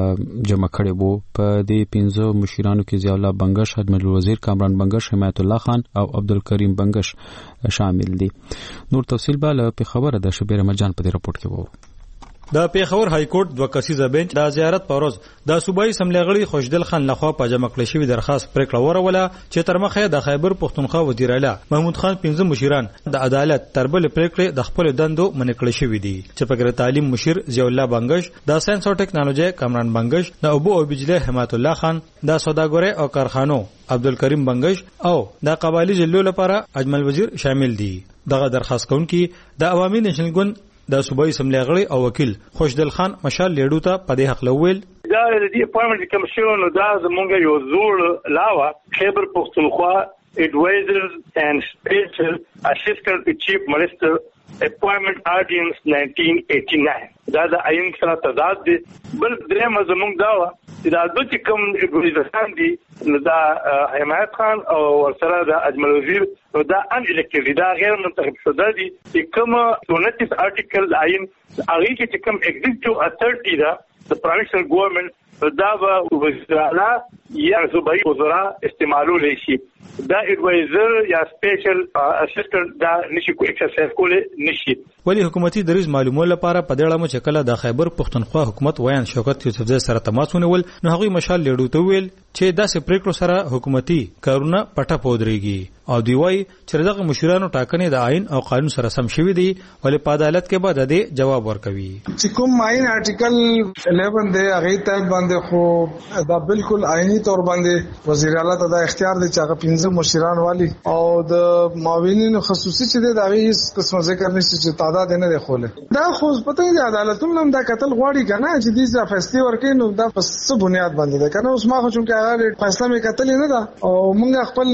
جمع کړی وو. په دې پنځو مشرانو کې ضیاء الله بنگش، حمید الوزیر، کامران بنگش، حمایت الله خان او عبدالکریم بنگش شامل دي. نور تفصیل به له پیښور د شبیر مرجان په دې راپورټ کې وو. د پیښور های کورټ دوه کسیزه بنچ د زیارت په ورځ د صوبایي اسمبلی غړي خوشدل خان لخوا په جمع کړې شوې درخواست پریکړه وروله چې تر مخه د خیبر پختونخوا وزیر اعلی محمود خان پنځه مشران د عدالت تر بل پریکړې د خپل دندو منې کړې شوې دي چې په ګر تعلیم مشیر ضیاء الله بنگش، د ساينس او ټکنالوژي کامران بنگش، د اوبو او بجلی حمایت الله خان، د سوداګرۍ او کارخانو عبدالکریم بنگش او د قبایلی جلو لپاره اجمل وزیر شامل دي. دغه درخواست کوونکی د عوامي نشنل ګوند د صوبایي اسمبلی غړي او وکیل خوشدل خان مشال لیډو ته په دې حق لویل دا د دې اپوینټمنټ کمیشن دا زمونږ یو زوړ لاوا خیبر پختونخوا ایڈوایزرز اینڈ سپیشل اسسټنټ چیف منسٹر اپوینټمنٹ آرډیننس نائنټین ایټی ناین دا د عین سره تضاد دي. بل درېم زمونږ دا و دا د کوم ایډوایزران دي دا حمایت خان او ورسره د اجمل وزیر دا ان الیکټډ دا غیر منتخب شوه دي چې کوم سنتیس آرټیکل عین هغه کې کوم ایگزیکټیو اتھارټی دا د پروینشل ګورنمنت دا به وزیر اعلی یا صوبایي وزرا استعمالول شي. دا ایڈوایزر یا سپیشل اسسټنټ دا نشي کو ایکسرسایز کولای نشي. ولی حکومتي دریز معلومات لپاره په دې اړه مو چې کله د خیبر پختونخوا حکومت وایان شوکت یوسفزئی سره تماس ونیول نو هغه مشال لیډو ته ویل چې دا سه پریکړو سره حکومتي کارونه پټه پودريږي او دی وای چې دغه مشرانو ټاکنې د آئین او قانون سره سم شوي دي ولې په عدالت کې به د دې جواب ورکوي. چې کوم آئین آرټیکل الیون دی هغه ته باندې خو دا بالکل آئینی تور باندې وزیر اعلی ته دا اختیار دی چې هغه پنځه مشران والی او د معاونینو خصوصي چې د هغه هیڅ قسم ذکر نشي چې تعداد نه دی خوله. دا خو پته دی عدالتونو هم دا قتل غواړي کنه چې دې ځا فیصله ورکړي نو دا په څه بنیاد باندې ده کنه اوس ما خو چې هغه فیصله می قتل نه ده او موږ خپل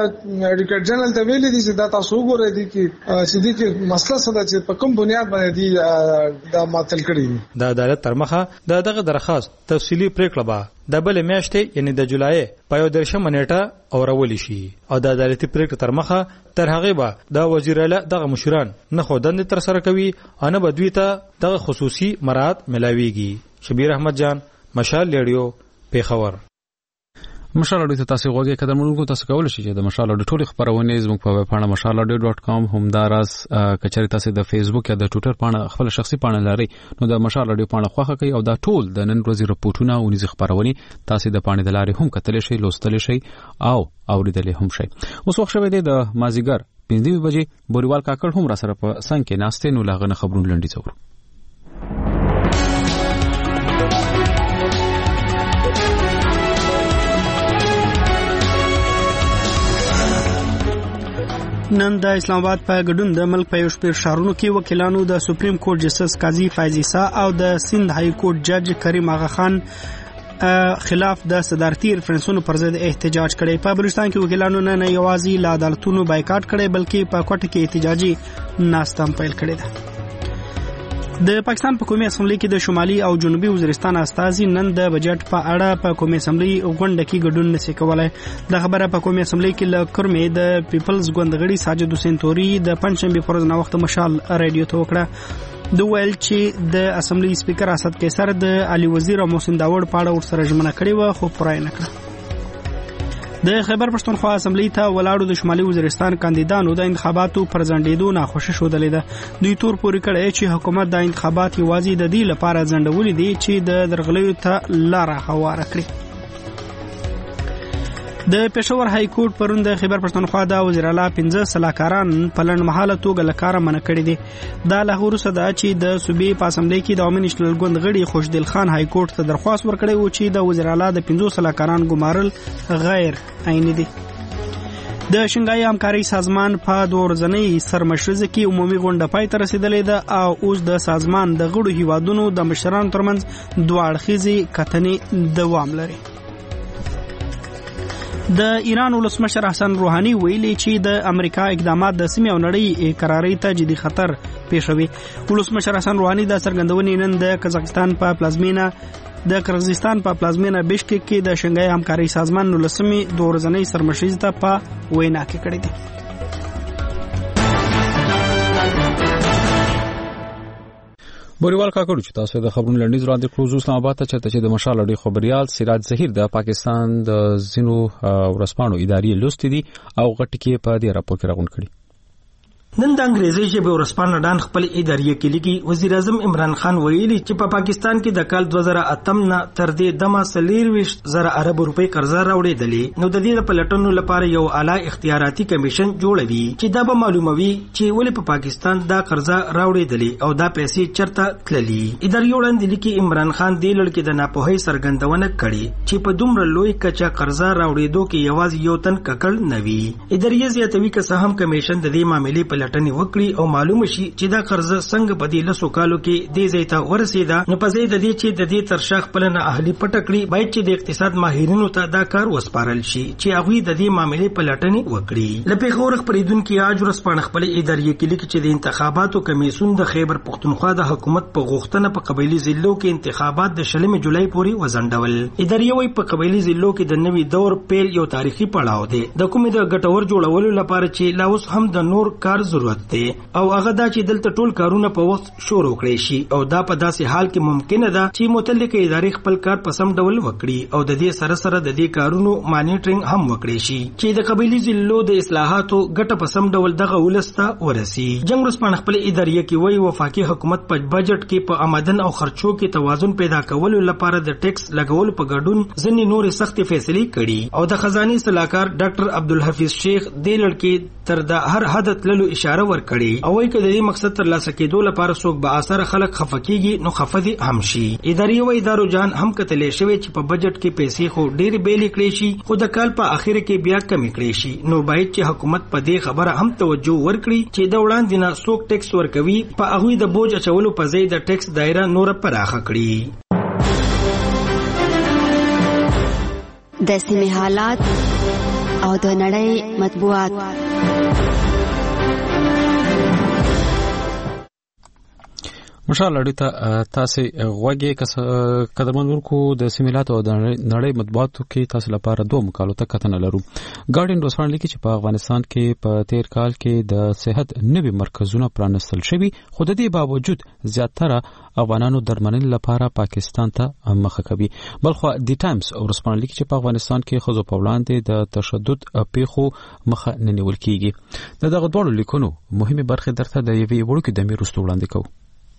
ریکارډ جنرال ته ویلي دي چې دا تاسو وګورئ دي چې چې دې کې مسله څه ده چې په کوم بنیاد باندې دي دا ماتل کړی. د عدالت تر مخه د دغه درخواست تفصیلی تفصيلي پریکړه به د بل میاشتې یعنی د جولای په یو درشمه نیټه اورول شي او د عدالتي پریکړه تر مخه تر هغه به د وزیر اعلی دغه مشران نه خودند تر سره کوي ان به دوی ته دغه خصوصي مراعات ملاويږي. شبیر احمد جان، مشال ریډیو، پیښور. مشال اډیو ته تاسو غوږی کده موږ تاسو کول شي چې د مشال اډیو ټولې خبرونه زموږ په ویب پاڼه مشال اډیو ډاټ کام همداراز کچری تاسو د فیسبوک یا د ټوئیټر پاڼه خپل شخصي پاڼه لري نو د مشال اډیو پاڼه خوخه کوي او دا ټول د نن ورځې رپورټونه او نيزي خبرونه تاسو د پاڼې د لارې هم کتل شي، لوستل شي او اوریدل هم شي. اوس وخت شوه د مازیګر پنځه بجې بوریوال کاکړ هم را سره په څنګ کې ناشته نو لاغنه خبرونه لنډي څور. نن د اسلام آباد په ګډون د ملک په یو شپږ شهرونو کې وکیلانو د سپریم کورټ جسټس قاضي فیض عیسی او د سند های کورټ جج کریم آغا خان خلاف د صدارتي ریفرنسونو پر ضد احتجاج کړي. په بلوچستان کې وکیلانو نه یوازې له عدالتونو بایکاټ کړي بلکې په کوټه کې احتجاجي ناستم پیل کړي ده. د پاکستان په قومي اسمبلی کې د شمالي او جنوبي وزیرستان استازي نن د بجټ په اړه په قومي اسمبلی غونډه کې ګډون نشي کولای. د خبره په قومي اسمبلی کې له کرمې د پیپلز ګوند غړي ساجد حسین توري د پنځشنبه پر ورځ وخت مشال رادیو ته وکړه. د ویل چې د اسمبلی سپیکر اسد قیصر د علي وزیر او محسن داوود په اړه ورسره ژمنه کړې و خو پوره نه کړه. د خیبر پښتونخوا اسمبلی ته ولاړو د شمالي وزیرستان کاندیدانو د انتخاباتو پر ځنډېدو ناخوښي ښودلې ده. دوی تور پورې کړی چې حکومت د انتخابات یوازې د دې لپاره ځنډولې دي چې د درغلیو ته لاره هواره کړي. د پېښور های کورټ پرون د خیبر پښتونخوا د وزیر اعلی پنځه سلاکاران په لنډمهاله توګه له کاره منع کړي دي. دا له وروسته ده چې د صوبې په اسمبلی کې د عوامي نشنل ګوند غړي خوشدل خان های کورټ ته درخواست ورکړی و چې د وزیر اعلی د پنځه سلاکاران ګمارل غیر عیني دي. د شنګای همکاري سازمان په دوه ورځنۍ سرمشرزه کې عمومي غونډه پای ته رسیدلې ده او اوس د سازمان د غړو هیوادونو د مشرانو ترمنځ دوه اړخیزې کتنې دوام لري. د ایران ولسمشر حسن روحاني ویلي چې د امریکا اقدامات د سیمې او نړۍ قراري ته جدي خطر پیښوي. ولسمشر حسن روحاني د څرګندونې نن د قزاقستان په پلازمینه د قرغیزستان په پلازمینه بشکک کې د شنګای همکاري سازمان نولسمې دوه ورځنۍ سرمشرزه ته په وینا کې کړې ده. بوریوال کاکړ چې تاسو د خبرونو لنډیز وړاندې کړو اسلام آباد ته چرته چې د مشال اډیو خبريال سراج ظهیر د پاکستان د زینو ورسپانو اداري لوستي دي او غټ کې په دې راپور کې راغون کړي. نن د انګریزي ژبې ورسپانه ډان خپل اداري کلیګي وزیر اعظم عمران خان ویلي چې په پا پاکستان کې د کال دوه زره اتم نه تر دې دمه سلیرويش زره عرب روپۍ قرضه راوړېدلې. نو د دې په لټونو لپاره یو اعلی اختیاراتي کمیشن جوړوي چې دا به معلوموي چې ولې په پا پاکستان دا قرضه راوړېدلې او دا پیسې چرته تللي. اداري وړاندې لیکي عمران خان دې لړ کې د ناپوهۍ څرګندونه کړې چې په دومره لوی کچا قرضه راوړېدو کې یوازې یو تن ککړ نه وي. اداري زیاتوي که څه هم کمیشن د دې معاملې په لټنې وکړي او معلومه شي چې دا قرضه څنګه په دې لسو کالو کې دې ځای ته ورسېده نو په ځای د دې چې د دې تر شا خپل نه اهلي پټ کړي باید چې د اقتصاد ماهرینو ته دا کار وسپارل شي چې هغوی د دې معاملې په لټنې وکړي. له پېښور خپرېدونکي آج ورځپاڼه خپل اداري کلیک چې د انتخاباتو کمیسیون د خیبر پښتونخوا د حکومت په غوښتنه په قبایلي ضلعو کې انتخابات د شلمې جولای پورې وځنډول. اداري وايي په قبایلي ضلعو کې د نوي دور پیل یو تاریخي پړاو دی د کومې د ګټور جوړولو لپاره چې لا اوس هم د نور کار ضرورت دی او هغه دا چې دلته ټول کارونه په وخت شروع کړي شي او دا په داسې حال کې ممکنه ده چې متعلقه ادارې خپل کار په سم ډول وکړي او د دې سره سره د دې کارونو مانیټرینګ هم وکړي شي چې د قبایلي ضلعو د اصلاحاتو ګټه په سم ډول دغه ولسته ورسي. جنگ ورځپاڼه خپل اداري کې وایي وفاقي حکومت په بجټ کې په آمدن او خرچو کې توازن پیدا کولو لپاره د ټیکس لګولو په ګډون ځینې نورې سختې فیصلې کړي او د خزاني صلاحکار ډاکټر عبدالحفیظ شیخ دې لړ کې تر د هر حد تللو اشاره ورکړي او وايي چې د دې مقصد تر لاسه کېدو لپاره څوک به اثر خلک خفه کېږي نو خفه دي هم شي. اداري وايي دا رجحان هم کتلې شوی چې په بجټ کې پیسې خو ډېرې بیلې کړې شي خو د کال په اخر کې بیا کمې کړې شي نو باید چې حکومت په دې خبره هم توجه ورکړي چې د وړاندې نه څوک ټیکس ورکوي په هغوی د بوج اچولو په ځای د ټیکس دایره نور پراخه کړي. د سیمې حالات او د نړۍ مطبوعات. مشال اړیته تاسو غوږی کس قدرمنورکو د سیملات او د نړۍ مطبوعاتو کې تاسو لپاره دوه مقالو ته کتنه لرو. ګارډین ورسپانلی کې چې په افغانستان کې په تیر کال کې د صحت نوي مرکزونه پرانستل شوي، خو د دې باوجود زیاتره افغانانو درملنې لپاره پاکستان ته مخه کوي. بلخو د ټایمز ورسپانلی کې چې په افغانستان کې خزو په وړاندې د تشدد پیښو مخه نه نیول کیږي. د دغه ډول لیکونو مهمه برخه درته د یوې وړوکې د میروستو وړاندې کوو.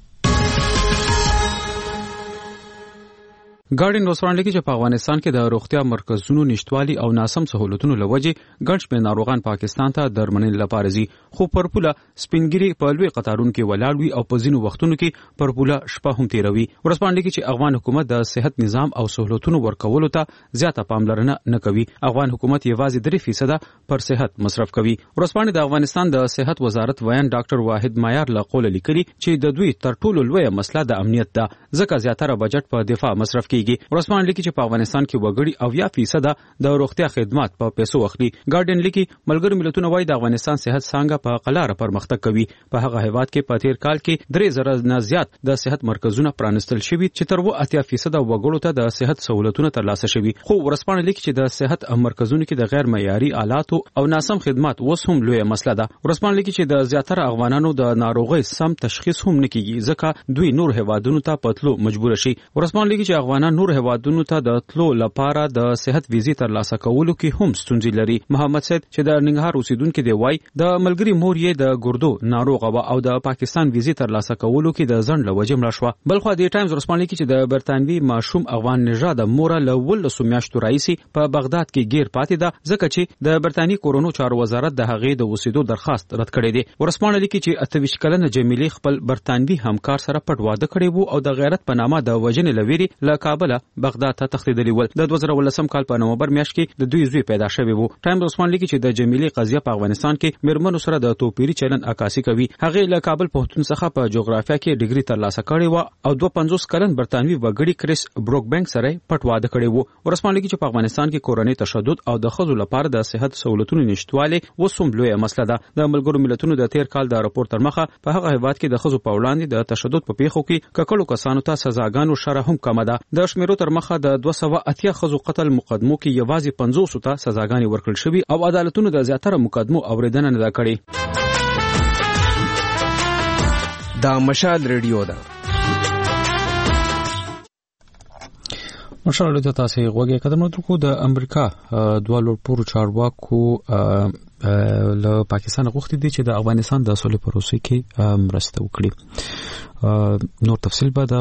ګارډین روسوانلی کې چې په افغانستان کې د روغتیا مرکزونو نشټوالي او ناسم سہولتونو لوجه ګڼ شمېر ناروغان پاکستان ته درملنې لپاره ځي، خو پرپوله سپینګری په لوی قطارونو کې ولاړ وي او په ځینو وختونو کې پرپوله شپه هم تیروي. روسوانلی کې چې افغان حکومت د صحت نظام او سہولتونو ورکولو ته زیاته پاملرنه نه کوي. افغان حکومت یوازې درې فیصد پر صحت مصرف کوي. روسوانلی د افغانستان د صحت وزارت ویان ډاکټر واحد مایار له قوله لیکلي چې د دوی تر ټولو لویه مسله د امنیت ده، ځکه زیاتره بجټ په دفاع مصرف کیږي. ورسپانلی لیکي چې په افغانستان کې وګړي او یا فیصد د روغتیا خدمات په پیسو اخلي. ګارډین لیکي ملګرو ملتونو وايي د افغانستان صحت څنګه په قلاره پرمختګ کوي. په هغه هیواد کې په تیر کال کې درې زره نه زیات د صحت مرکزونه پرانستل شوي چې تر و اتیا فیصد وګړو ته د صحت سہولتونه ترلاسه شوي. خو ورسپانلی لیکي چې د صحت مرکزونو کې د غیر معیاري آلاتو او ناسم خدمات اوس هم لویه مسله ده. ورسپانلی لیکي چې د زیاتره افغانانو د ناروغۍ سم تشخیص هم نه کیږي، ځکه دوی نور هیوادونو ته پتلو مجبور شي. ورسپانلی لیکي چې افغانان نور هیوادونو ته د تلو لپاره د صحت ویزې ترلاسه کولو کې هم ستونزې لري. محمد سید چې د ننګرهار اوسیدونکو دی وای د ملګری مور یې د ګردو ناروغه و او د پاکستان ویزې ترلاسه کولو کې د ځند لوجه مړ شو. بلخو د ټایمز ورسپانلی کې چې د برتانوي ماشوم افغان نژاد مور له ولسو میاشتو رئیسي په بغداد کې گیر پاتې ده، ځکه چې د برتانوي کورونو چارو وزارت د هغې د اوسېدو درخواست رد کړی دی. ورسپانلی کې چې اته ویشت کلنه جمیلې خپل برتانوي همکار سره پټ واده کړی وو او د غیرت په نامه د وژنې لويري له کابل بغداد ته تښتېدلی ول. د دوه زره ولسم کال په نومبر میاشت کې د دوی زوی پیدا شوی وو. ټایم عثمان لیکي چې د جمیلې قضیه په افغانستان کې مرمنو سره د توپیری چلن عکاسي کوي. هغه له کابل پوهنتون څخه په جغرافیا کې ډیګري ترلاسه کړې و او دوه پنځوس کلن برتانوي وګړي کریس بروکبنک سره پټ واده کړی وو. عثمان لیکي چې په افغانستان کې کورنۍ تشدد او د ښځو لپاره د صحت سہولتونو نشټواله وسوم لویه مسله ده. د ملګرو ملتونو د تیر کال د راپور تر مخه په هغه هیواد کې د ښځو په وړاندې د تشدد په پیښو کې ککړو کسانو ته سزاګانو شرح هم کم ده. د شمیرو تر مخه د دوه سوه اتیا ښځو قتل مقدمو کې یوازې پنځوس ته سزاګانې ورکړل شوې او عدالتونو د زیاتره مقدمو اوریدنه نه کړې. دا مشال ریډیو ده. مشال ریډیو تاسو غوږی قدم ورکو. د امریکا دوه لوړ پوړو چارواکو له پاکستان غوښتي دي چې د افغانستان د سولې پروسې کې مرسته وکړي. نور تفصیل به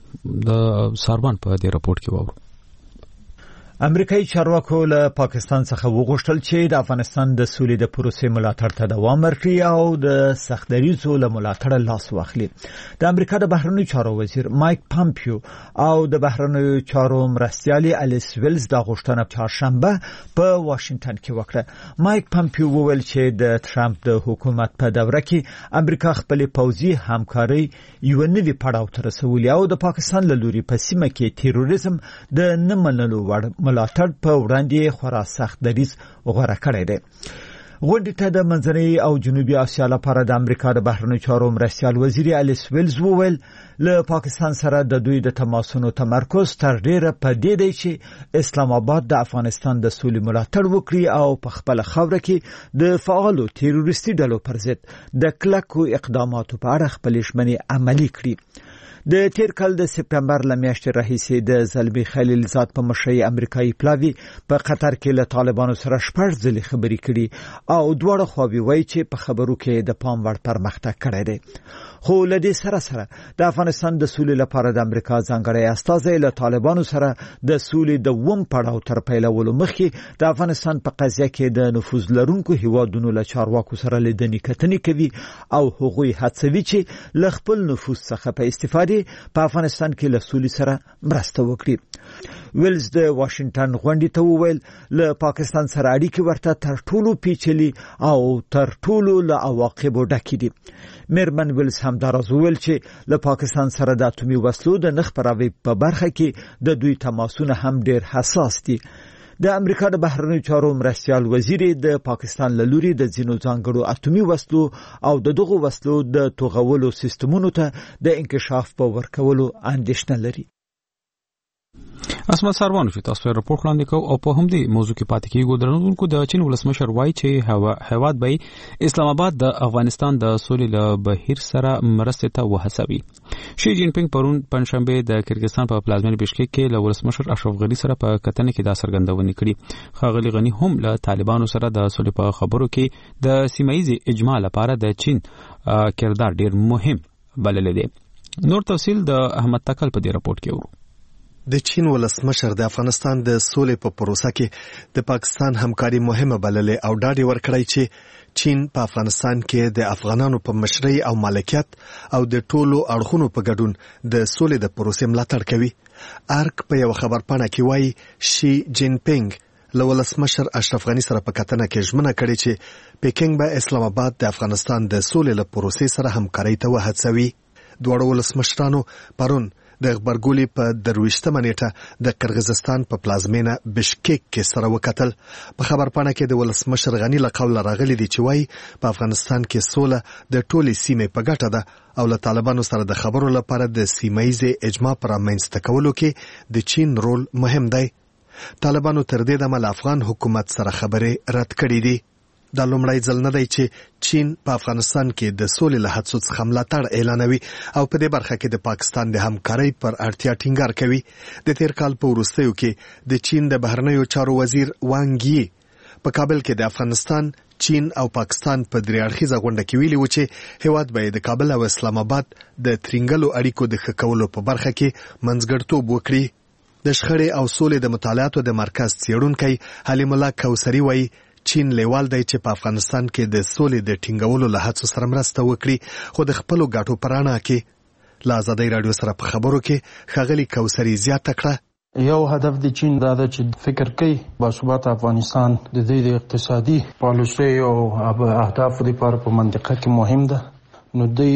د ساربان په دې راپورټ کې وورو. امریکایي چارواکو له پاکستان څخه وغوښتل چې د افغانستان د سولې د پروسې ملاتړ ته دوام ورکړي او د سختدریزو له ملاتړ لاس واخلي. د امریکا د بهرنیو چارو وزیر مایک پامپیو او د بهرنیو چارو مرستیالي الیس ویلز د غوښتنه چهارشنبه په واشنگټن کې وکړه. مایک پامپیو وویل چې د ټرمپ د حکومت په دوره کې امریکا خپل پوځي همکاري یو نوي پړاو ته رسولې او د پاکستان له لوري په سیمه کې تیروریزم د نه منلو وړ ملاتړ په وړاندې خورا سخت دریځ غوره کړی دی. غونډې ته د منځنۍ او جنوبي اسیا لپاره د امریکا د بهرنیو چارو مرستیال وزیر الیس ویلز وویل له پاکستان سره د دوی د تماسونو تمرکز تر ډیره په دې دی چې اسلام آباد د افغانستان د سولې ملاتړ وکړي او په خپل خاوره کې د فعالو تیروریستي ډلو پر ضد د کلکو اقداماتو په اړه خپل ژمنې عملي کړي. د تیر کال د سپتمبر له میاشتې راهیسې د زلمي خلیلزاد په مشرۍ امریکایي پلاوی په قطر کې له طالبانو سره شپږ ځلې خبرې کړي او دواړه خواوې وایي چې په خبرو کې د پام وړ پرمختګ کړی دی. خو له دې سره سره د افغانستان د سولې لپاره د امریکا ځانګړی استازی له طالبانو سره د سولې د اووم پړاو تر پیلولو مخکې د افغانستان په قضیه کې د نفوذ لرونکو هیوادونو له چارواکو سره لیدنې کتنې کوي او هغوی هڅوي چې له خپل نفوذ څخه په استفاده په افغانستان کې له سولې سره مرسته وکړي. ویلز د واشنگټن غونډې ته وویل له پاکستان سره اړیکې ورته تر ټولو پیچلي او تر ټولو له عواقبو ډکې دي. میرمن ویلز همداراز وویل چې له پاکستان سره د اتومي وسلو د نه خپراوي په برخه کې د دوی تماسونه هم ډېر حساس دي. د امریکا د بهرنیو چارو مرستیال وزیر د پاکستان له لوري د ځینو ځانګړو اتومي وسلو او د دغو وسلو د توغولو سیستمونو ته د انکشاف په ورکولو اندېښنه لري. اسمت سروانو چې تاسو راپور وړاندې کوو او په همدې موضوع کې پاتې کیږو. درنوونکو د چین ولسمشر وایي چې هیواد به اسلام آباد د افغانستان د سولې له بهیر سره مرستې ته وهڅوي. شي جین پینګ پرون پنځشنبه د کرغستان په پلازمینه بشکک کې له ولسمشر اشرف غنی سره په کتنه کې دا څرګندونه کړې. ښاغلي غنی هم له طالبانو سره د سولې په خبرو کې د سیمایي اجماع لپاره د چین کردار ډیر مهم بللی دی. نور تفصیل د احمد تکل په دې راپورټ کې ورو. د چین ولسمشر د افغانستان د سولې په پروسه کې د پاکستان همکاري مهمه بللې او ډاډ ورکړی چې چین په افغانستان کې د افغانانو په مشرۍ او مالکیت او د ټولو اړخونو په ګډون د سولې د پروسې ملاتړ کوي. ارک په یو خبرپاڼه کې وایي شي جین پینګ له ولسمشر اشرف غنی سره په کتنه کې ژمنه کړې چې پیکینګ به اسلام آباد د افغانستان د سولې له پروسې سره همکاري ته وهڅوي. دواړو ولسمشرانو پرون د خبرګولي په درويشتمه نیټه د قرغیزستان په پلازمینه بشکک کې سره وکتل. په خبرپاڼه کې د ولسمشر غنی له قوله راغلي دی چې وایي په افغانستان کې سوله د ټولې سیمې په ګټه ده او له طالبانو سره د خبرو لپاره د سیمایي اجماع پر رامنځته کولو کې د چین رول مهم دی. طالبانو تر دې دمه له افغان حکومت سره خبرې رد کړې دي. دا لومړی ځل نه دی چې چین په افغانستان کې د سولې له هڅو څخه ملاتړ اعلانوي او په دې برخه کې د پاکستان د همکارۍ پر اړتیا ټینګار کوي. د تیر کال په وروستیو کې د چین د بهرنیو چارو وزیر وانګ یي په کابل کې د افغانستان، چین او پاکستان په درې اړخیزه غونډه کې ویلي و چې هیواد به د کابل او اسلام آباد د ترنګلو اړیکو د ښه کولو په برخه کې منځګړیتوب وکړي. د شخړې او سولې د مطالعاتو د مرکز څېړونکی حلیم الله کوثري وایي چین لیوال دی چې په افغانستان کې د سولې د ټینګولو له هڅو سره مرسته وکړي، خو د خپلو ګټو په رڼا کې. له ازادۍ راډیو سره په خبرو کې ښاغلي کوثري زیاته کړه یو هدف د چین دا ده چې فکر کوي باثباته افغانستان د دې د اقتصادي پالیسۍ او اهدافو لپاره په منطقه کې مهم ده. نو دوی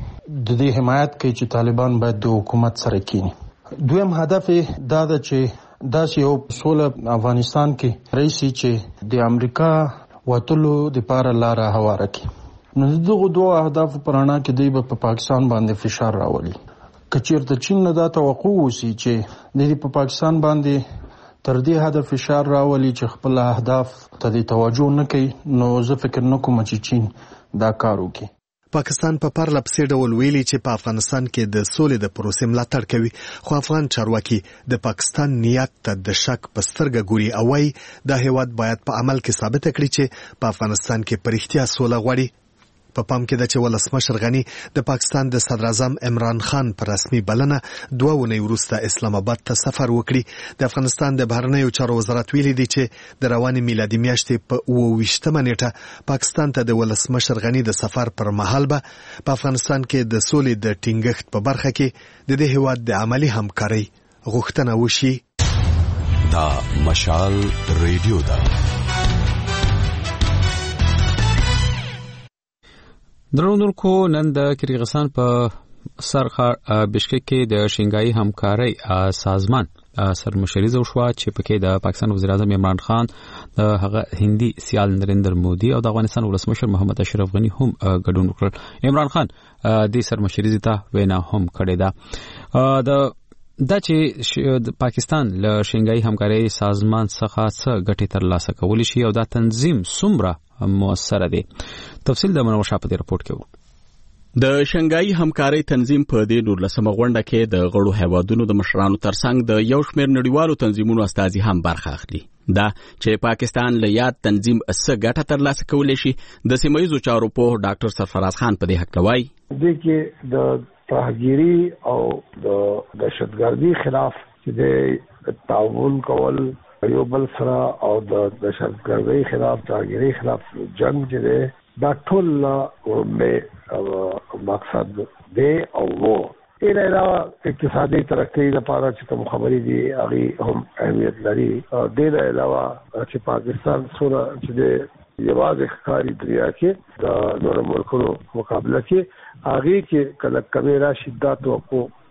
د دې حمایت کوي چې طالبان باید د حکومت سره کینی. دویم هدف دا ده چې داسې یو سوله افغانستان کې رئیسي چې د امریکا وټلو د لپاره لاره هواره کړي. نو دغه دوه اهداف په رڼا کې دی په پاکستان باندې فشار راولي. که چیرته چین نه دا توقع وسی چې د دې په پاکستان باندې تر دې حد فشار راولي چې خپل اهداف ته توجه نه کوي، نو زه فکر نه کوم چې چین دا کار وکړي. پاکستان په پرله پسې ډول ویلي چې په افغانستان کې د سولې د پروسې ملاتړ کوي، خو افغان چارواکي د پاکستان نیت ته د شک په سترګه ګوري او وايي دا هیواد باید په عمل کې ثابت کړي چې په افغانستان کې په رښتیا سوله غواړي. په پام کې ده چې ولسمشر غنی د پاکستان د صدر اعظم عمران خان پر رسمي بلنه دوه ونې وروسته اسلام آباد ته سفر وکړي. د افغانستان د بهرنیو چارو وزارت ویلي دی چې د روانې میلادي میاشتې په اووه ویشتمه نیټه پاکستان ته د ولسمشر غنی د سفر پر مهال به په افغانستان کې د سولې د ټینګښت په برخه کې د دې هیواد د عملی همکارۍ غوښتنه وشي. دا مشال ریډیو ده. درنوونکو نن د کرغیزستان په سرخه بشکک کې د شنګای همکارۍ سازمان سرمشري زو شو چې پکې د پاکستان وزیر اعظم عمران خان، د هغه هندي سیال نریندر مودي او د افغانستان ولسمشر محمد اشرف غنی هم ګډون وکړ. عمران خان د سرمشري ته وینا هم کړې ده. د دا چې د پاکستان له شنګای همکارۍ سازمان څخه څه ګټې ترلاسه کولی شي او دا تنظیم څومره موثر دی. تفصیل د منور شاه په رپورټ کې وو. د شنګای همکارۍ تنظیم په دې نورلسمه غونډه کې د غړو هیوادونو د مشرانو ترڅنګ د یو شمېر نړیوالو تنظیمونو استازي هم برخه اخلي. دا چې پاکستان له یاد تنظیم څه ګټه ترلاسه کولی شي، د سیمایي چارو په ډاکټر سرفراز خان په دې حق وایي. د کې د تهجیری او د دهشتګردي خلاف چې د تعاون کول یو بل سره او د دهشتګردۍ خلاف تهجیری خلاف جنگ چې دا ټول مې مقصد دی او وو. این علاوه اقتصادي ترقۍ لپاره چې کوم خبرې دي هغه هم اهمیت لري. د علاوه چې پاکستان سره چې یوازې ښکاری دنیا کې د نورو ملکونو مقابله کې هغه کې کله کمی راشي دا توقع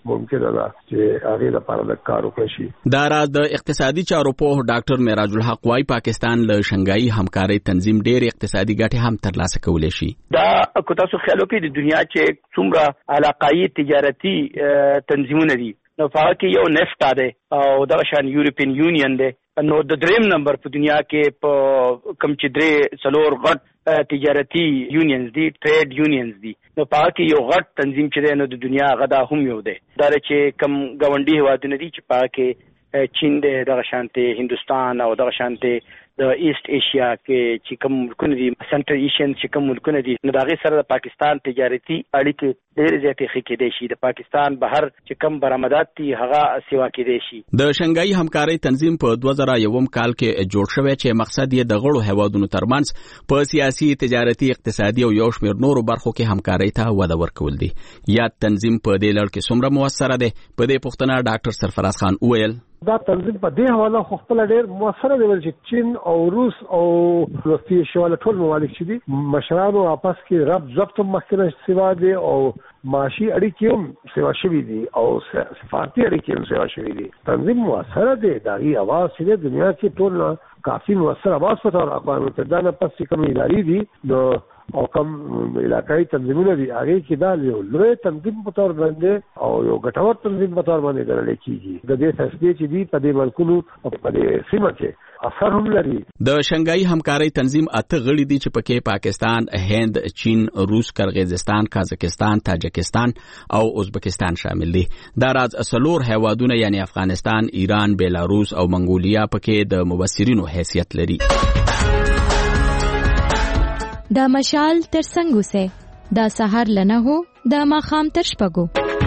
ممکن ده چې هغه لپاره د کار وکړي شي. دا راز د اقتصادي چارو په ډاکټر معراج الحق وايي پاکستان له شنګایي همکاري تنظیم ډېر اقتصادي ګټې هم ترلاسه کولای شي. دا کو تاسو خیال وکړئ د دنیا چې څومره علاقايي تجارتي تنظیمونه دي نو هغه کې یو نفټا ده او دا شان یورپین یونین ده. نو د دریم نمبر په دنیا کې په کم چې درې څلور غټ تجارتي یونینز دي ټریډ یونینز دي نو په کې یو غټ تنظیم چې ده نو د دنیا غدا هم یو ده. دا چې کم گاونډي هوادونه دي چې په کې چین ده دغه شانته هندستان او دغه شانته د ایست ایشیا کې چې کوم ملکونه دي سنټرل ایشین چې کوم ملکونه دي نو دغه سره د پاکستان تجارتي اړیکې ډېر زیاتې ښه کېدې شي. د پاکستان بهر چې کوم برآمدات دي هغه سیوا کېدې شي. د شنګایي همکاري تنظیم په دوه زره یو کال کې جوړ شوی چې مقصد یې د غړو هیوادونو ترمنځ په سیاسي تجارتي اقتصادي او یو شمېر نورو برخو کې همکاري ته وده ورکول دي. یا تنظیم په دې لړ کې څومره موثر دی په دې پوښتنه ډاکټر سرفراز خان وویل دا تنظیم په دې حواله خو خپل ډېر موثر دی چې چین او روس او روسیې شواله ټول ممالک چې دي مشرانو آپس کې رب ضبط مخکنه سیوا دي او معاشي اړیکې هم سیوا شوي دي او سفارتي اړیکې هم سیوا شوي دي. تنظیم موثر دی دا غي اواز چې دنیا کې ټول کافي موثر اواز په تور اقوام متحده نه پس کوم ادارې دي نو او کوم علاقايي تنظیمونه دي هغه کې دا یو لوی تنظیم په تور باندې او یو ګټور تنظیم په تور باندې ګڼل کېږي. د دې فیصلې چې دي په دې ملکونو او په دې سیمه کې اثر هم لري. د شنګایي همکاري تنظیم اته غړي دي چې پکې پاکستان، هند، چین، روس، قرغیزستان، قازقستان، تاجکستان او ازبکستان شامل دي. دا راز اصلور هیوادونه یعنی افغانستان، ایران، بیلاروس او منګولیا پکې د مبصرینو حیثیت لري. دا مشال تر څنګه سه دا سحر لنه هو دا ماخام تر شپګو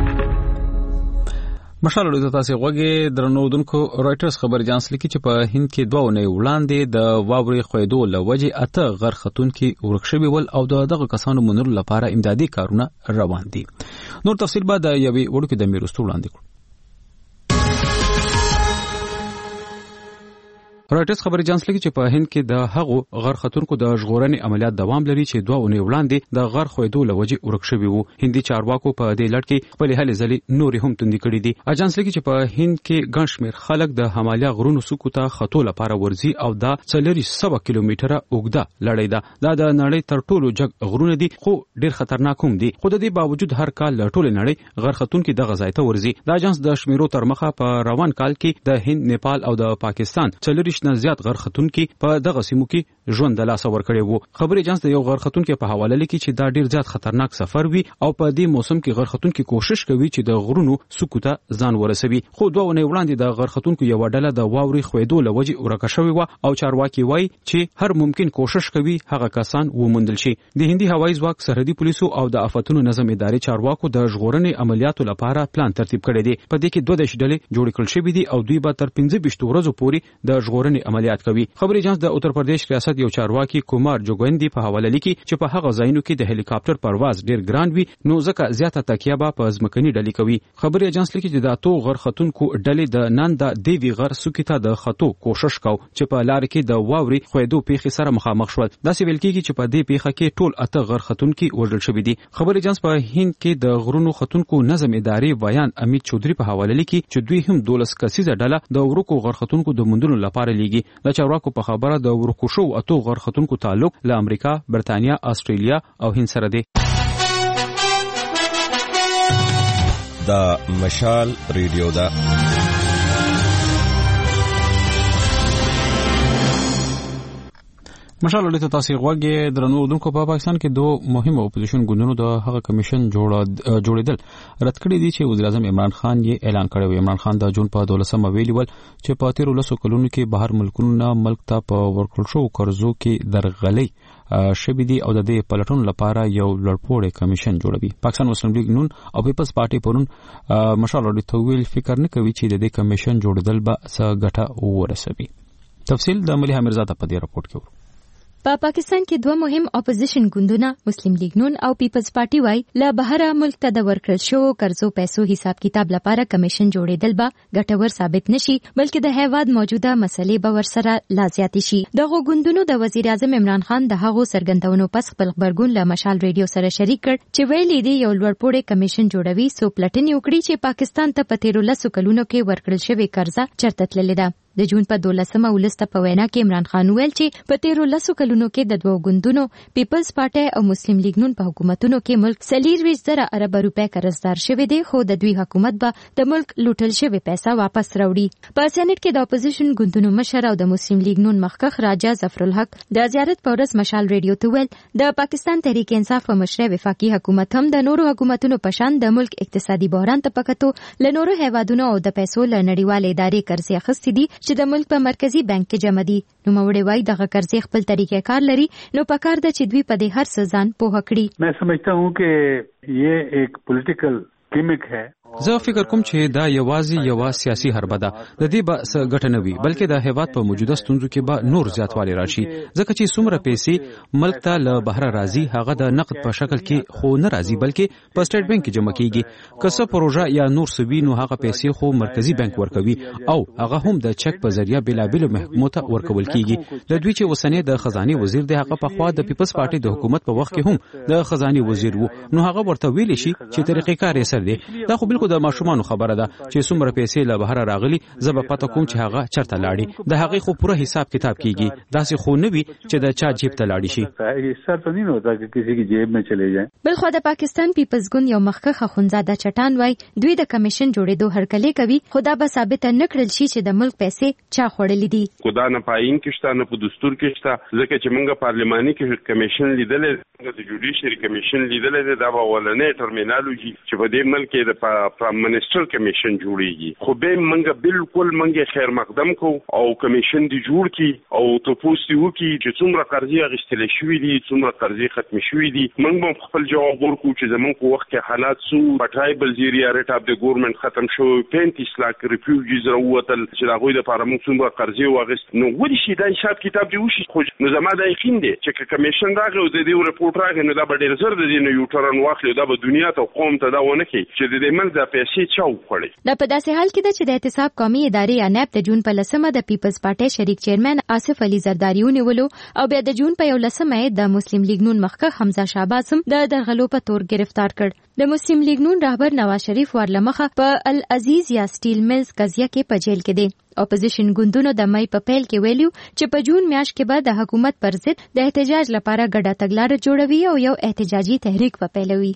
مشال له تاسو غوږی درنو دونکو رائټرز خبر اجانس لیکي چې په هند کې دوه ونې وړاندې د واوري خویدو لوجه اته غر خاتون کې ورکشوي ول او دغه کسانو منور لپاره امدادي کارونه روان دي. نور تفصیل بعد یوي وړو کې د میروستو وړاندې کړو. رائټرز خبر اجانس لیکي چې په هند کې د هغو غر خاتونکو د ژغورنې عملیات دوام لري چې دوه ونې وړاندې د غر خویدو لوجه ورکشوي وو. هندي چارواکو په دې لړ کې خپل هلې ځلې نور هم توندې کړې دي. اجانس لیکي چې په هند کې ګڼ شمېر خلک د همالیا غرونو څوکو ته خطو لپاره ورځي او دا څلوري سوه کیلومتره اوږده لړۍ ده. دا د نړۍ تر ټولو جګ غرونه دي خو ډېر خطرناک هم دي. خو د دې باوجود هر کال له ټولې نړۍ غر خاتونکو دغه ځای ته ورځي. د اجانس د شمیرو تر مخه په روان کال کې د هند، نیپال او د پاکستان څلوري نه زیات غر خاتونکو په دغه سیمو کې ژوند د لاس ور کړی وو. خبري اجانس د یو غر خاتونکو په حواله لیکي چې دا ډیر زیات خطرناک سفر وي او په دې موسم کې غر خاتونکو کوشش کوي چې د غرونو سکو ته ځان ورسوي. خو دوه ونې وړاندې د غر خاتونکو یو ډله د واوري خویدو لوجه ورکه شوی و او چارواکي وایي چې هر ممکن کوشش کوي هغه کسان وموندل شي. د هندي هوایي ځواک، سرحدي پولیسو او د آفتونو نظم ادارې چارواکو د ژغورنې عملیاتو لپاره پلان ترتیب کړی دی. په دې کې دوه دېرش ډلې جوړ کړل شوې دي او دوی به تر پنځه ویشت ورځې پورې د ژغورنې عملیات کوي. خبري اجانس د اتر پردیش ریاست یو چارواکي کومار جوګوندي په حواله لیکي چې په هغه ځایونو کې د هلیکاپټر پرواز ډیر ګران وي نو ځکه زیاته تکیه به په ځمکني ډلې کوي. خبري اجانس لیکي چې د اتو غر خاتونکو ډلې د نن د دیوی غر سکه ته د خطو کوشش کاو چې په لار کې د واوري خویدو پیخي سره مخامخ شول. دا سی ویل کیږي چې په دې پیخه کې ټول اته غر خاتونکو وژل شوی دي. خبري اجانس په هند کې د غرونو خاتونکو نظم ادارې بیان امید چودري په حواله لیکي چې دوی هم دولس کسیزه ډله د ورکو غر خاتونکو د موندلو لپاره لیږي. د چارواکو په خبره د ورکو شو اتو غر خاتونکو تعلق له امریکا، برتانیا، استرالیا او هند سره دی. دا مشال ریډیو دا مشال له تاسو غوږی درنو دونکو په پاکستان کې دوه مهمه اپوزیشن ګوندونو د هغه کمیشن جوړیدل رد کړی دي چې وزیر اعظم عمران خان یې اعلان کړی و. عمران خان د جون په دولسمه ویلي ول چې په تیر ولسو کلونو کې بهر ملکونو ملک ته په ورکړل شو قرضو کې درغلي شوی دي او د دې پلټون لپاره یو لړپوړی کمیشن جوړوي. پاکستان مسلم لیگ نون او پیپلز پارټي پرون مشال ورته ویل فکر نه کوي چې د دې کمیشن جوړیدل به څه ګټه ورسوي. تفصیل د ملي حمیرزاده په دې راپورټ کې په پاکستان کې دوه مهم اپوزیشن ګوندونه مسلم لیگ نون او پیپلز پارټي وای له بهره ملک ته د ورکړل شو قرضو پیسو حساب کتاب لپاره کمیشن جوړېدل به ګټور ثابت نشي بلکې د هیواد موجوده مسلې به ورسره لا زیاتې شي. دغه ګوندونو د وزیر اعظم عمران خان د هغو څرګندونو پس خپل خبرګون له مشال ریډیو سره شریک کړ چې ویلي دی یو لوړپوړی کمیشن جوړوي څو پلټنې وکړي چې پاکستان ته په تیرو لسو کلونو کې ورکړل شوې قرضه چرته تللې ده. د جون په دولسمه ولسته په وینا کې عمران خان ویل چې په تیرو لسو کلونو کې د دوه ګوندونو پیپلز پارټي او مسلم لیگ نون په حکومتونو کې ملک سلیرویش زره ارب روپے قرضدار شوی دی خو د دوی حکومت به د ملک لوټل شوی پیسې واپس راوړي. په سېنات کې د اپوزیشن ګوندونو مشر او د مسلم لیگ نون مخکخ راجا ظفر الحق د زیارت پورس مشال ریډیو ته ویل د پاکستان تحریک انصاف په مشرۍ وفاقي حکومت هم د نورو حکومتونو په شان د ملک اقتصادي بحران ته پکتو له نورو هیوادونو او د پیسو له نړیوال ادارې قرضې اخیستې دي چې د ملک په مرکزی بانک کې جمع دي. نو موري وای دغه قرضې خپل طریقې کار لري نو پکار د چې دوی په دې هر څه ځان پوه کړي. मैं समझता हूं कि ये एक पॉलिटिकल गिमिक है. زه فکر کوم چې دا یوازې یو سیاسي حربه ده د دې به څه ګټه نه وي بلکې د هیواد په موجوده ستونزو کې به نور زیاتوالی راشي ځکه چې څومره پیسې ملک ته له بهر راځي هغه د نقد په شکل کې خو نه راځي بلکې په سټیټ بانک کې جمع کیږي که څه پروژه یا نور سوي نو هغه پیسې خو مرکزی بانک ورکوي او هغه هم د چک په ذریعہ بلابل محکمو ته ورکول کیږي. د دوی چې وسنه د خزانه وزیر د هغه په خوا د پیپلز پارټي د حکومت په وخت کې هم د خزانه وزیر وو نو هغه ورته ویل شي چې طریقې کار یې سر دی. دا خو بالکل د ماشومان خبره ده چې څومره پیسې له بهر راغلي زه به پته کوم چې هغه چرته لاړي د هغه خو پوره حساب کتاب کیږي داسې خو نه وي چې د چا جیب ته لاړي شي. ایسا تو نه ہوتا کہ کسی کی جیب میں چلے جائیں. بلخو د پاکستان پیپلز ګوند یو مخکخ خونزاده چټان وای دوی د کمیشن جوړېدو هرکلې کوي خدا به ثابت نه کړل شي چې د ملک پیسې چا خوړلې دي. خدا نه پاین کې شته نه په دستور کې شته ځکه چې موږ پارلماني کې کمیشن لیدل د جوډیشري کمیشن لیدل دا به ولنې ټرمینالوجي چې په دې ملک کې د پرائم منسٹر کمیشن جوړیږي خو به موږ بالکل موږ خیر مقدم کو او کمیشن دی جوړ کی او تاسو وکي چې څومره قرضې غشتل شوې دي څومره قرضې ختم شوې دي موږ خپل جواب ورکو چې زمونږ په وخت کې حالات سو پټایبل زیریا ریټ اف د ګورنمنت ختم شو پینتیس لک ریفیوجیز راوتل چې هغه د پاره موږ څومره قرضې واغست نو ودی شي دا حساب کتاب دی وشي خو نو زما د یقین دی چې کمیشن راغی او د دې ریپورت راغی نو دا به ډیر زر د دې نو یو ټرن واخلي دا به دنیا ته قوم ته دا ونه کی چې د دې مل د پیسې چاو خړي. دا په داسې حال کې ده چې د احتساب قومي ادارې یا نیب د جون په لسمه د پیپلز پارټي شریک چیرمن آصف علي زرداری ونیولو او بیا د جون په یو لسمه د مسلم لیگ نون مخکخ حمزه شعباز هم د درغلو په تور گرفتار کړ. د مسلم لیگ نون رهبر نواز شریف ورلمخه په العزیز یا سټیل ملز قضیه کې په جیل کې دی. اپوزیشن ګوندونو د مې په پیل کې ویلو چې په جون میاشت کې به د حکومت پر ضد د احتجاج لپاره ګډه تګلارې جوړوي او یو احتجاجي تحریک په پیلوي.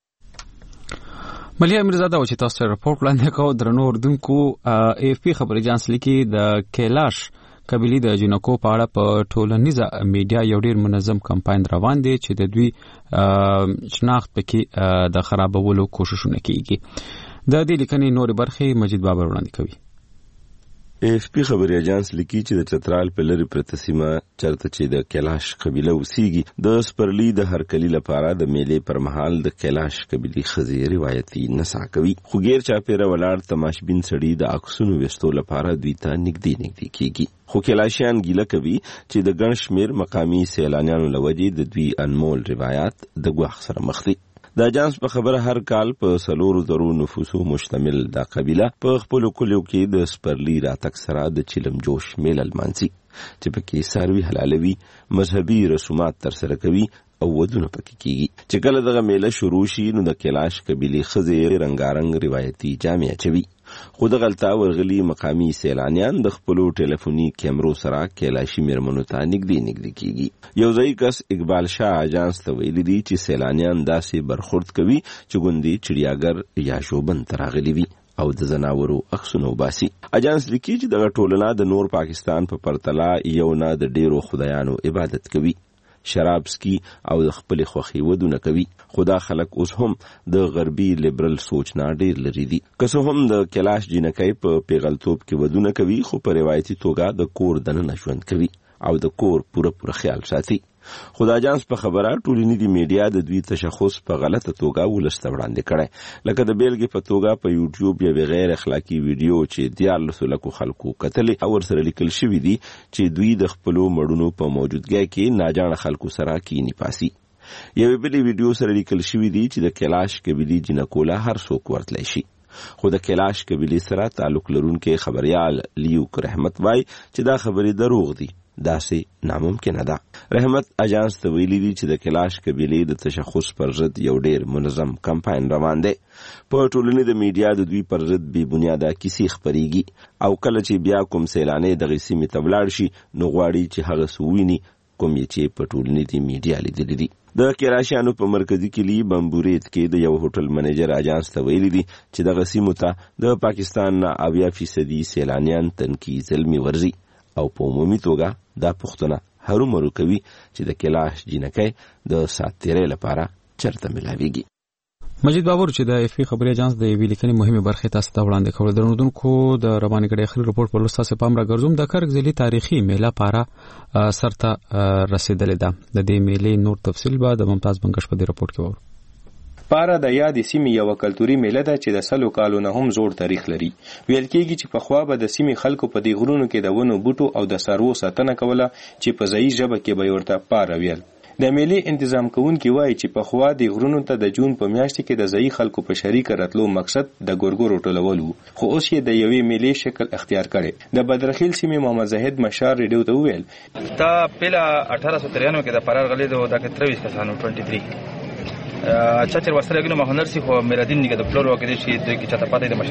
ملي امیرزاده او چې تاسو ته رپورټ وړاندې کوو درنو اردوونکو ای اف پی خبري جانس لیکي د کیلاش قبيلي د جنکو په اړه په ټولنیزه میډیا یو ډیر منظم کمپاین روان دی چې د دوی شناخت پکې د خرابولو کوششونه کوي. د دې لیکنې نور برخې مجید بابر وړاندې کوي. ایف پی خبري اجانس لیکي چې د چترال په لری پرتسیمه چرته چې د کیلاش قبيله اوسېږي د سپرلی د هرکلی لپاره د میلې پر مهال د کیلاش قبيلي خزي روایتي نسا کوي خو غیر چاپیره ولاړ تماشبین سړي د عکسونو وستو لپاره دوی ته نږدې نږدې کیږي خو کیلاشیان ګیله کوي چې د ګڼ شمیر مقامی سیلانیانو لوجې د دوی انمول روایت د ګواخ سره مخ دي. د اجانس په خبره هر کال په سلور زرو نفوسو مشتمل دا قبيله په خپل کلیو کې د سپرلی راتک سره د چلم جوش میل المانسي چې پکې ساروي حلالوي مذهبي رسومات تر سره کوي او ودونه پکې کیږي چې کله دغه میله شروع شي نو د کیلاش قبيله خزې رنگارنګ روایتي جامې اچوي خو د غلطا ورغلي مقامی سیلانیان د خپلو ټلیفوني کیمرو سره کیلاشي میرمنو ته نږدې نږدې کیږي. یو ځای کس اقبال شاه اجانس ته ویلي دي چې سیلانیان داسې برخورد کوي چې ګوندې چړیاګر یا شوبن ته راغلي وي او د زناورو عکسونه وباسي. اجانس لیکي چې دغه ټولنه د نور پاکستان په پرتله یو نه د ډیرو خدایانو عبادت کوي شراب سکي او د خپل خوخي ودونه کوي خدا خلق اوس هم د غربي لیبرل سوچ نه ډیر لري دي که څه هم د کلاش جنکای په پیغلتوب کې ودونه کوي خو په روایتي توګه د کور دننه ژوند کوي او د کور پوره پوره خیال ساتي. خو د اجانس په خبره ټولنیزي میډیا د دوی تشخص په غلطه توګه ولست وړاندې کړي، لکه د بیلګې په توګه په یوټیوب یو غیر اخلاقی ویډیو چې دیارلسو لکو خلکو کتلې او ورسره لیکل شوی دی چې دوی د خپلو مړونو په موجودګۍ کې ناجانه خلکو سره کینی پاسي. یو بل ویډیو سره لیکل شوی دی چې د کلاش قبیلی جنکولا هر څوک ورتلی شي، خو د کلاش قبیلی سره تعلق لرونکي خبريال لیوک رحمت وای چې دا خبرې دروغ دي، داسې ناممکنه ده. رحمت اجانس ته ویلي دي چې د کلاش قبیلی د تشخص پر ضد یو ډیر منظم کمپاین روان دی. په ټولنیزه میډیا د دوی پر ضد بې بنیاده کیسې خپریږي او کله چې بیا کوم سیلانی دغه سیمې ته ولاړ شي نو غواړي چې هغه سوویني کوم چې په ټولنیزه میډیا لیدلې دي. د کراشیانو په مرکزی کلی بمبورید کې د یو هوټل منیجر اجانس ته ویلي دي چې دغه سیمو ته د پاکستان نه اویا فیصدي سیلانیان تنکي ظلمي ورزي او په عمومي توګه دا پوښتنه هرومرو کوي چې د کلاش جنکۍ د ساتیرې لپاره چرته ملاويږي. مجید بابور چې د افی خبري اجانس د ویلي کني مهمه برخه تاسو ته وړاندې کول درنودونکو د رواني غړي اخري رپورت پر لوسته پام را ګرځوم. د کرک ځلي تاریخي میله پاره سرته رسیدلې ده. د دې میلې نور تفصیل به د ممتاز بنگش په دې رپورت کې وو. پاره د یادې سیمې یو کلتوري میله ده چې د سلو کالو نه هم زوړ تاریخ لري. ویل کېږي چې په خوا به د سیمې خلکو په دې غرونو کې د ونو بوټو او د سارو ساتنه کوله چې په ځای ژبه کې به ورته پاره ویل. د میلې انتظام کوونکي وایي چې په خوا د غرونو ته د جون په میاشت کې د ځای خلکو په شریک راتلو مقصد د ګورګورو ټولول وو، خو اوس یې د یوې میلې شکل اختیار کړي. د بدرخیل سیمې محمد زاهد مشار ریډیو ته وویل تا پهلا اٹھارہ سو ترانوے کې د فرار غلي د دغه ترویس کسانو तेईस اچھا چر وسره غنو مهنر سي خو میرادین نیګه د فلور وکړي چې د کی چاته پاتې د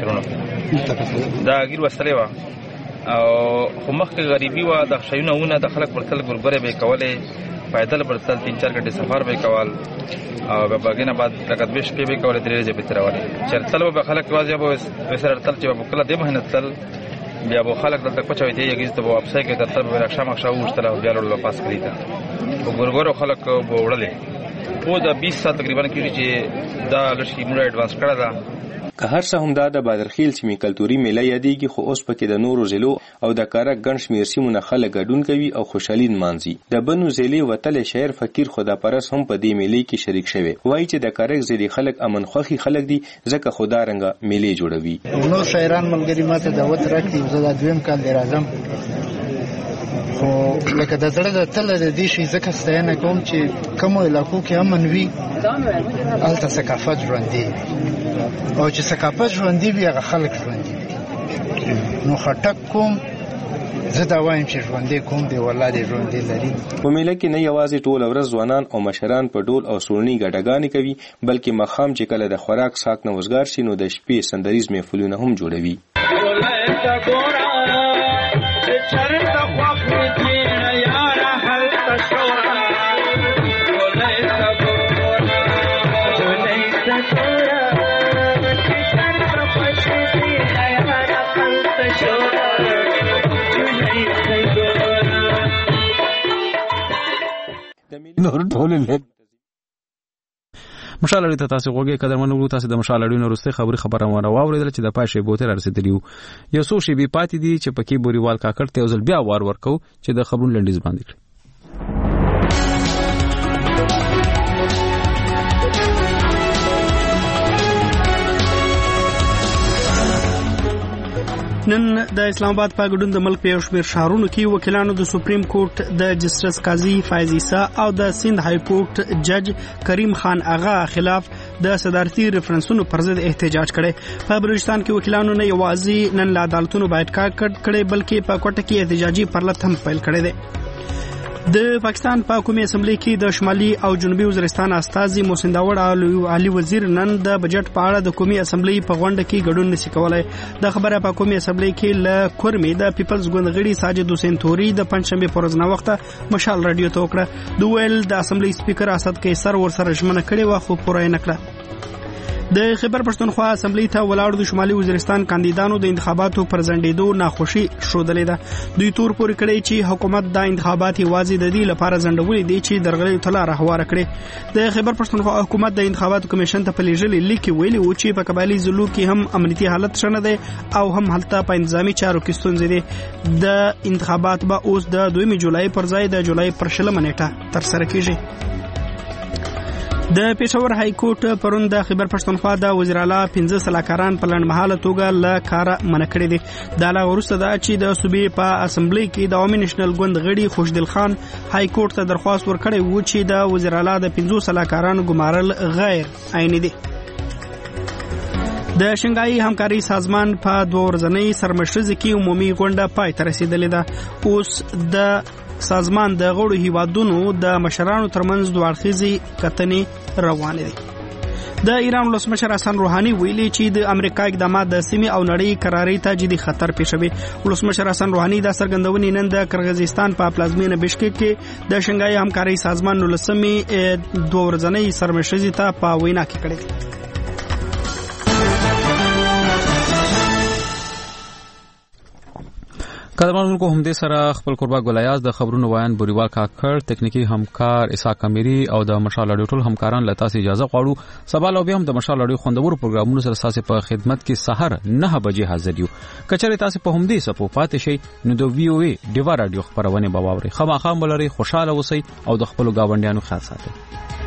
مشرونو دا غیر وسره وا او خو مخکې غریبي وا د شیونه ونه د خلک ورتل ګورګره به کوله پیدل برتل تین چار غنټه سفر به کول او به باګینه بعد لکه دوش په به کوله درې ځې به ترواله چرتل به خلک واځي به وسره تل چې په کله د مهنت تل بیا به خلک د تک پچوي ته یګیز ته واپس کې د تل به رښا مخ شاو وشتله بیا له واپس کړی تا ګورګورو خلک به وړلې په د بیس سال تقریبا کې چې دا لشي موږ اډوانس کړه دا که هر څه هم دا د بادرخیل سیمې کلتوري میله یادېږي، خو اوس پکې د نورو ضلعو او د کارک ګڼ شمېر سیمو نه خلک ګډون کوي او خوشحالي نمانځي. د بنو ضلعې وتلی شاعر فقیر خداپرست هم په دې میلې کې شریک شوی. وایي چې د کارک ضلعې خلک امن خوښي خلک دي ځکه خدارنګه میلې جوړوي. نور شاعران ملګري ماته دعوت راکړي، زه دا دویم کال دی راځم، خو لکه د زړه د تل د دې شي ځکه ستاینه کوم چې کومو علاقو کې امن وي هلته ثقافت ژوندی او چې ثقافت ژوندی وي هغه خلک ژوندي وي. نو خټک کوم زه دا وایم چې ژوندی کوم دی والله دې ژوندی لري. په میله کې نه یوازې ټول ورځ ځوانان او مشران په ډول او سورني ګډاګانې کوي، بلکې مخام چې کله د خوراک ساک نه وزګار شي نو د شپې سندریز محفلونه هم جوړوي. مشال اړه تاسو غوږی قدرمن وو تاسو د مشال اړه نورسته خبري خبره مونږ واوریدل چې د پاشه بوته رسیدلیو یو څو شی بي پاتې دي چې پکې بوريوال کاکړ ته ځل بیا وار ورکو چې د خبرون لنډیز باندې کړ. نن د اسلام آباد په ګډون د ملک په یو شمېر شهرونو کې وکیلانو د سپریم کورټ د جسټس قاضي فایز عیسی او د سند های کورټ جج کریم خان اغا خلاف د صدارتي ریفرنسونو پر ضد احتجاج کړي. په بلوچستان کې وکیلانو نه یوازې نن له عدالتونو باید کار کړي بلکې په کوټه کې احتجاجي پرلط هم پیل کړی دی. د پاکستان په قومي اسمبلی کې د شمالي او جنوبي وزیرستان استازي محسن داوود او علي وزیر نن د بجټ په اړه د قومي اسمبلی په غونډه کې ګډون نشي کولای. د خبره په قومي اسمبلی کې ل کورمي د پیپلز ګوند غړي ساجد حسین توري د پنځشنبه پر ورځ نه وخت مشال رادیو ته وکړه. دوی ول د اسمبلی سپیکر اسد قیصر ورسره ژمنه کړې و خو پوره نه کړه. د خیبر پښتونخوا اسمبلی ته ولاړ د شمالي وزیرستان کاندیدانو د انتخاباتو پر ځنډېدو ناخوشي ښودلې ده. دوی تور پورې کړی چې حکومت د انتخابات یوازې د دې لپاره ځنډولې دي چې درغلۍ ته لاره هواره کړي. د خیبر پښتونخوا حکومت د انتخاباتو کمیشن ته په لیږلي لیک کې ویلي و چې په قبایلي ضلعو کې هم امنیتي حالت ښه نه دی او هم هلته په انتظامي چارو کې ستونزې دي. د انتخابات به اوس د دویمې جولای پر ځای د جولای پر شلمه نیټه ترسره کیږي. د پېښور های کورټ پرون د خیبر پښتونخوا د وزیر اعلی پنځه سلاکاران په لنډمهاله توګه له کاره منع کړي دي. دا لا وروسته دا چې د صوبې په اسمبلی کې د عوامي نېشنل ګوند غړي خوشدل خان های کورټ ته درخواست ورکړی و چې د وزیر اعلی د پنځو سلاکارانو ګمارل غیر عیني دي. د شنګای همکاري سازمان په دوه ورځنۍ سرمشرزي کې عمومي غونډه پای ته رسیدلې ده. اوس د سازمان د غړو هیوادونو د مشرانو ترمنځ دوه اړخیزې کتنې روانې دي. د ایران ولسمشر حسن روحاني ویلي چې د امریکا اقدامات د سیمې او نړۍ قراري ته جدي خطر پېښوي. ولسمشر حسن روحاني د څرګندونې نن د قرغیزستان په پلازمینه بشکک کې د شنګای همکاري سازمان نولسمې دوه ورځنۍ سرمشرزي ته په وینا کې کړې. قدرمنونکو همدې سره خپل قربا ګلایاز د خبرونو وایان بوریوال کاکړ تکنیکی همکار اسحاق امیری او د مشال اډیو ټول همکاران لته سي اجازه غواړو. سبا لو بیا هم د مشال اډیو خوندور پروګرامونو سره تاسو په خدمت کې سحر نه بجې حاضر یو. کچره تاسو په همدې سپو پاتې شي نو د وی او ای ډیوا رادیو خبرونه به واوري. خامخا ملري خوشاله اوسئ او د خپل گاونډیانو خیال ساتئ.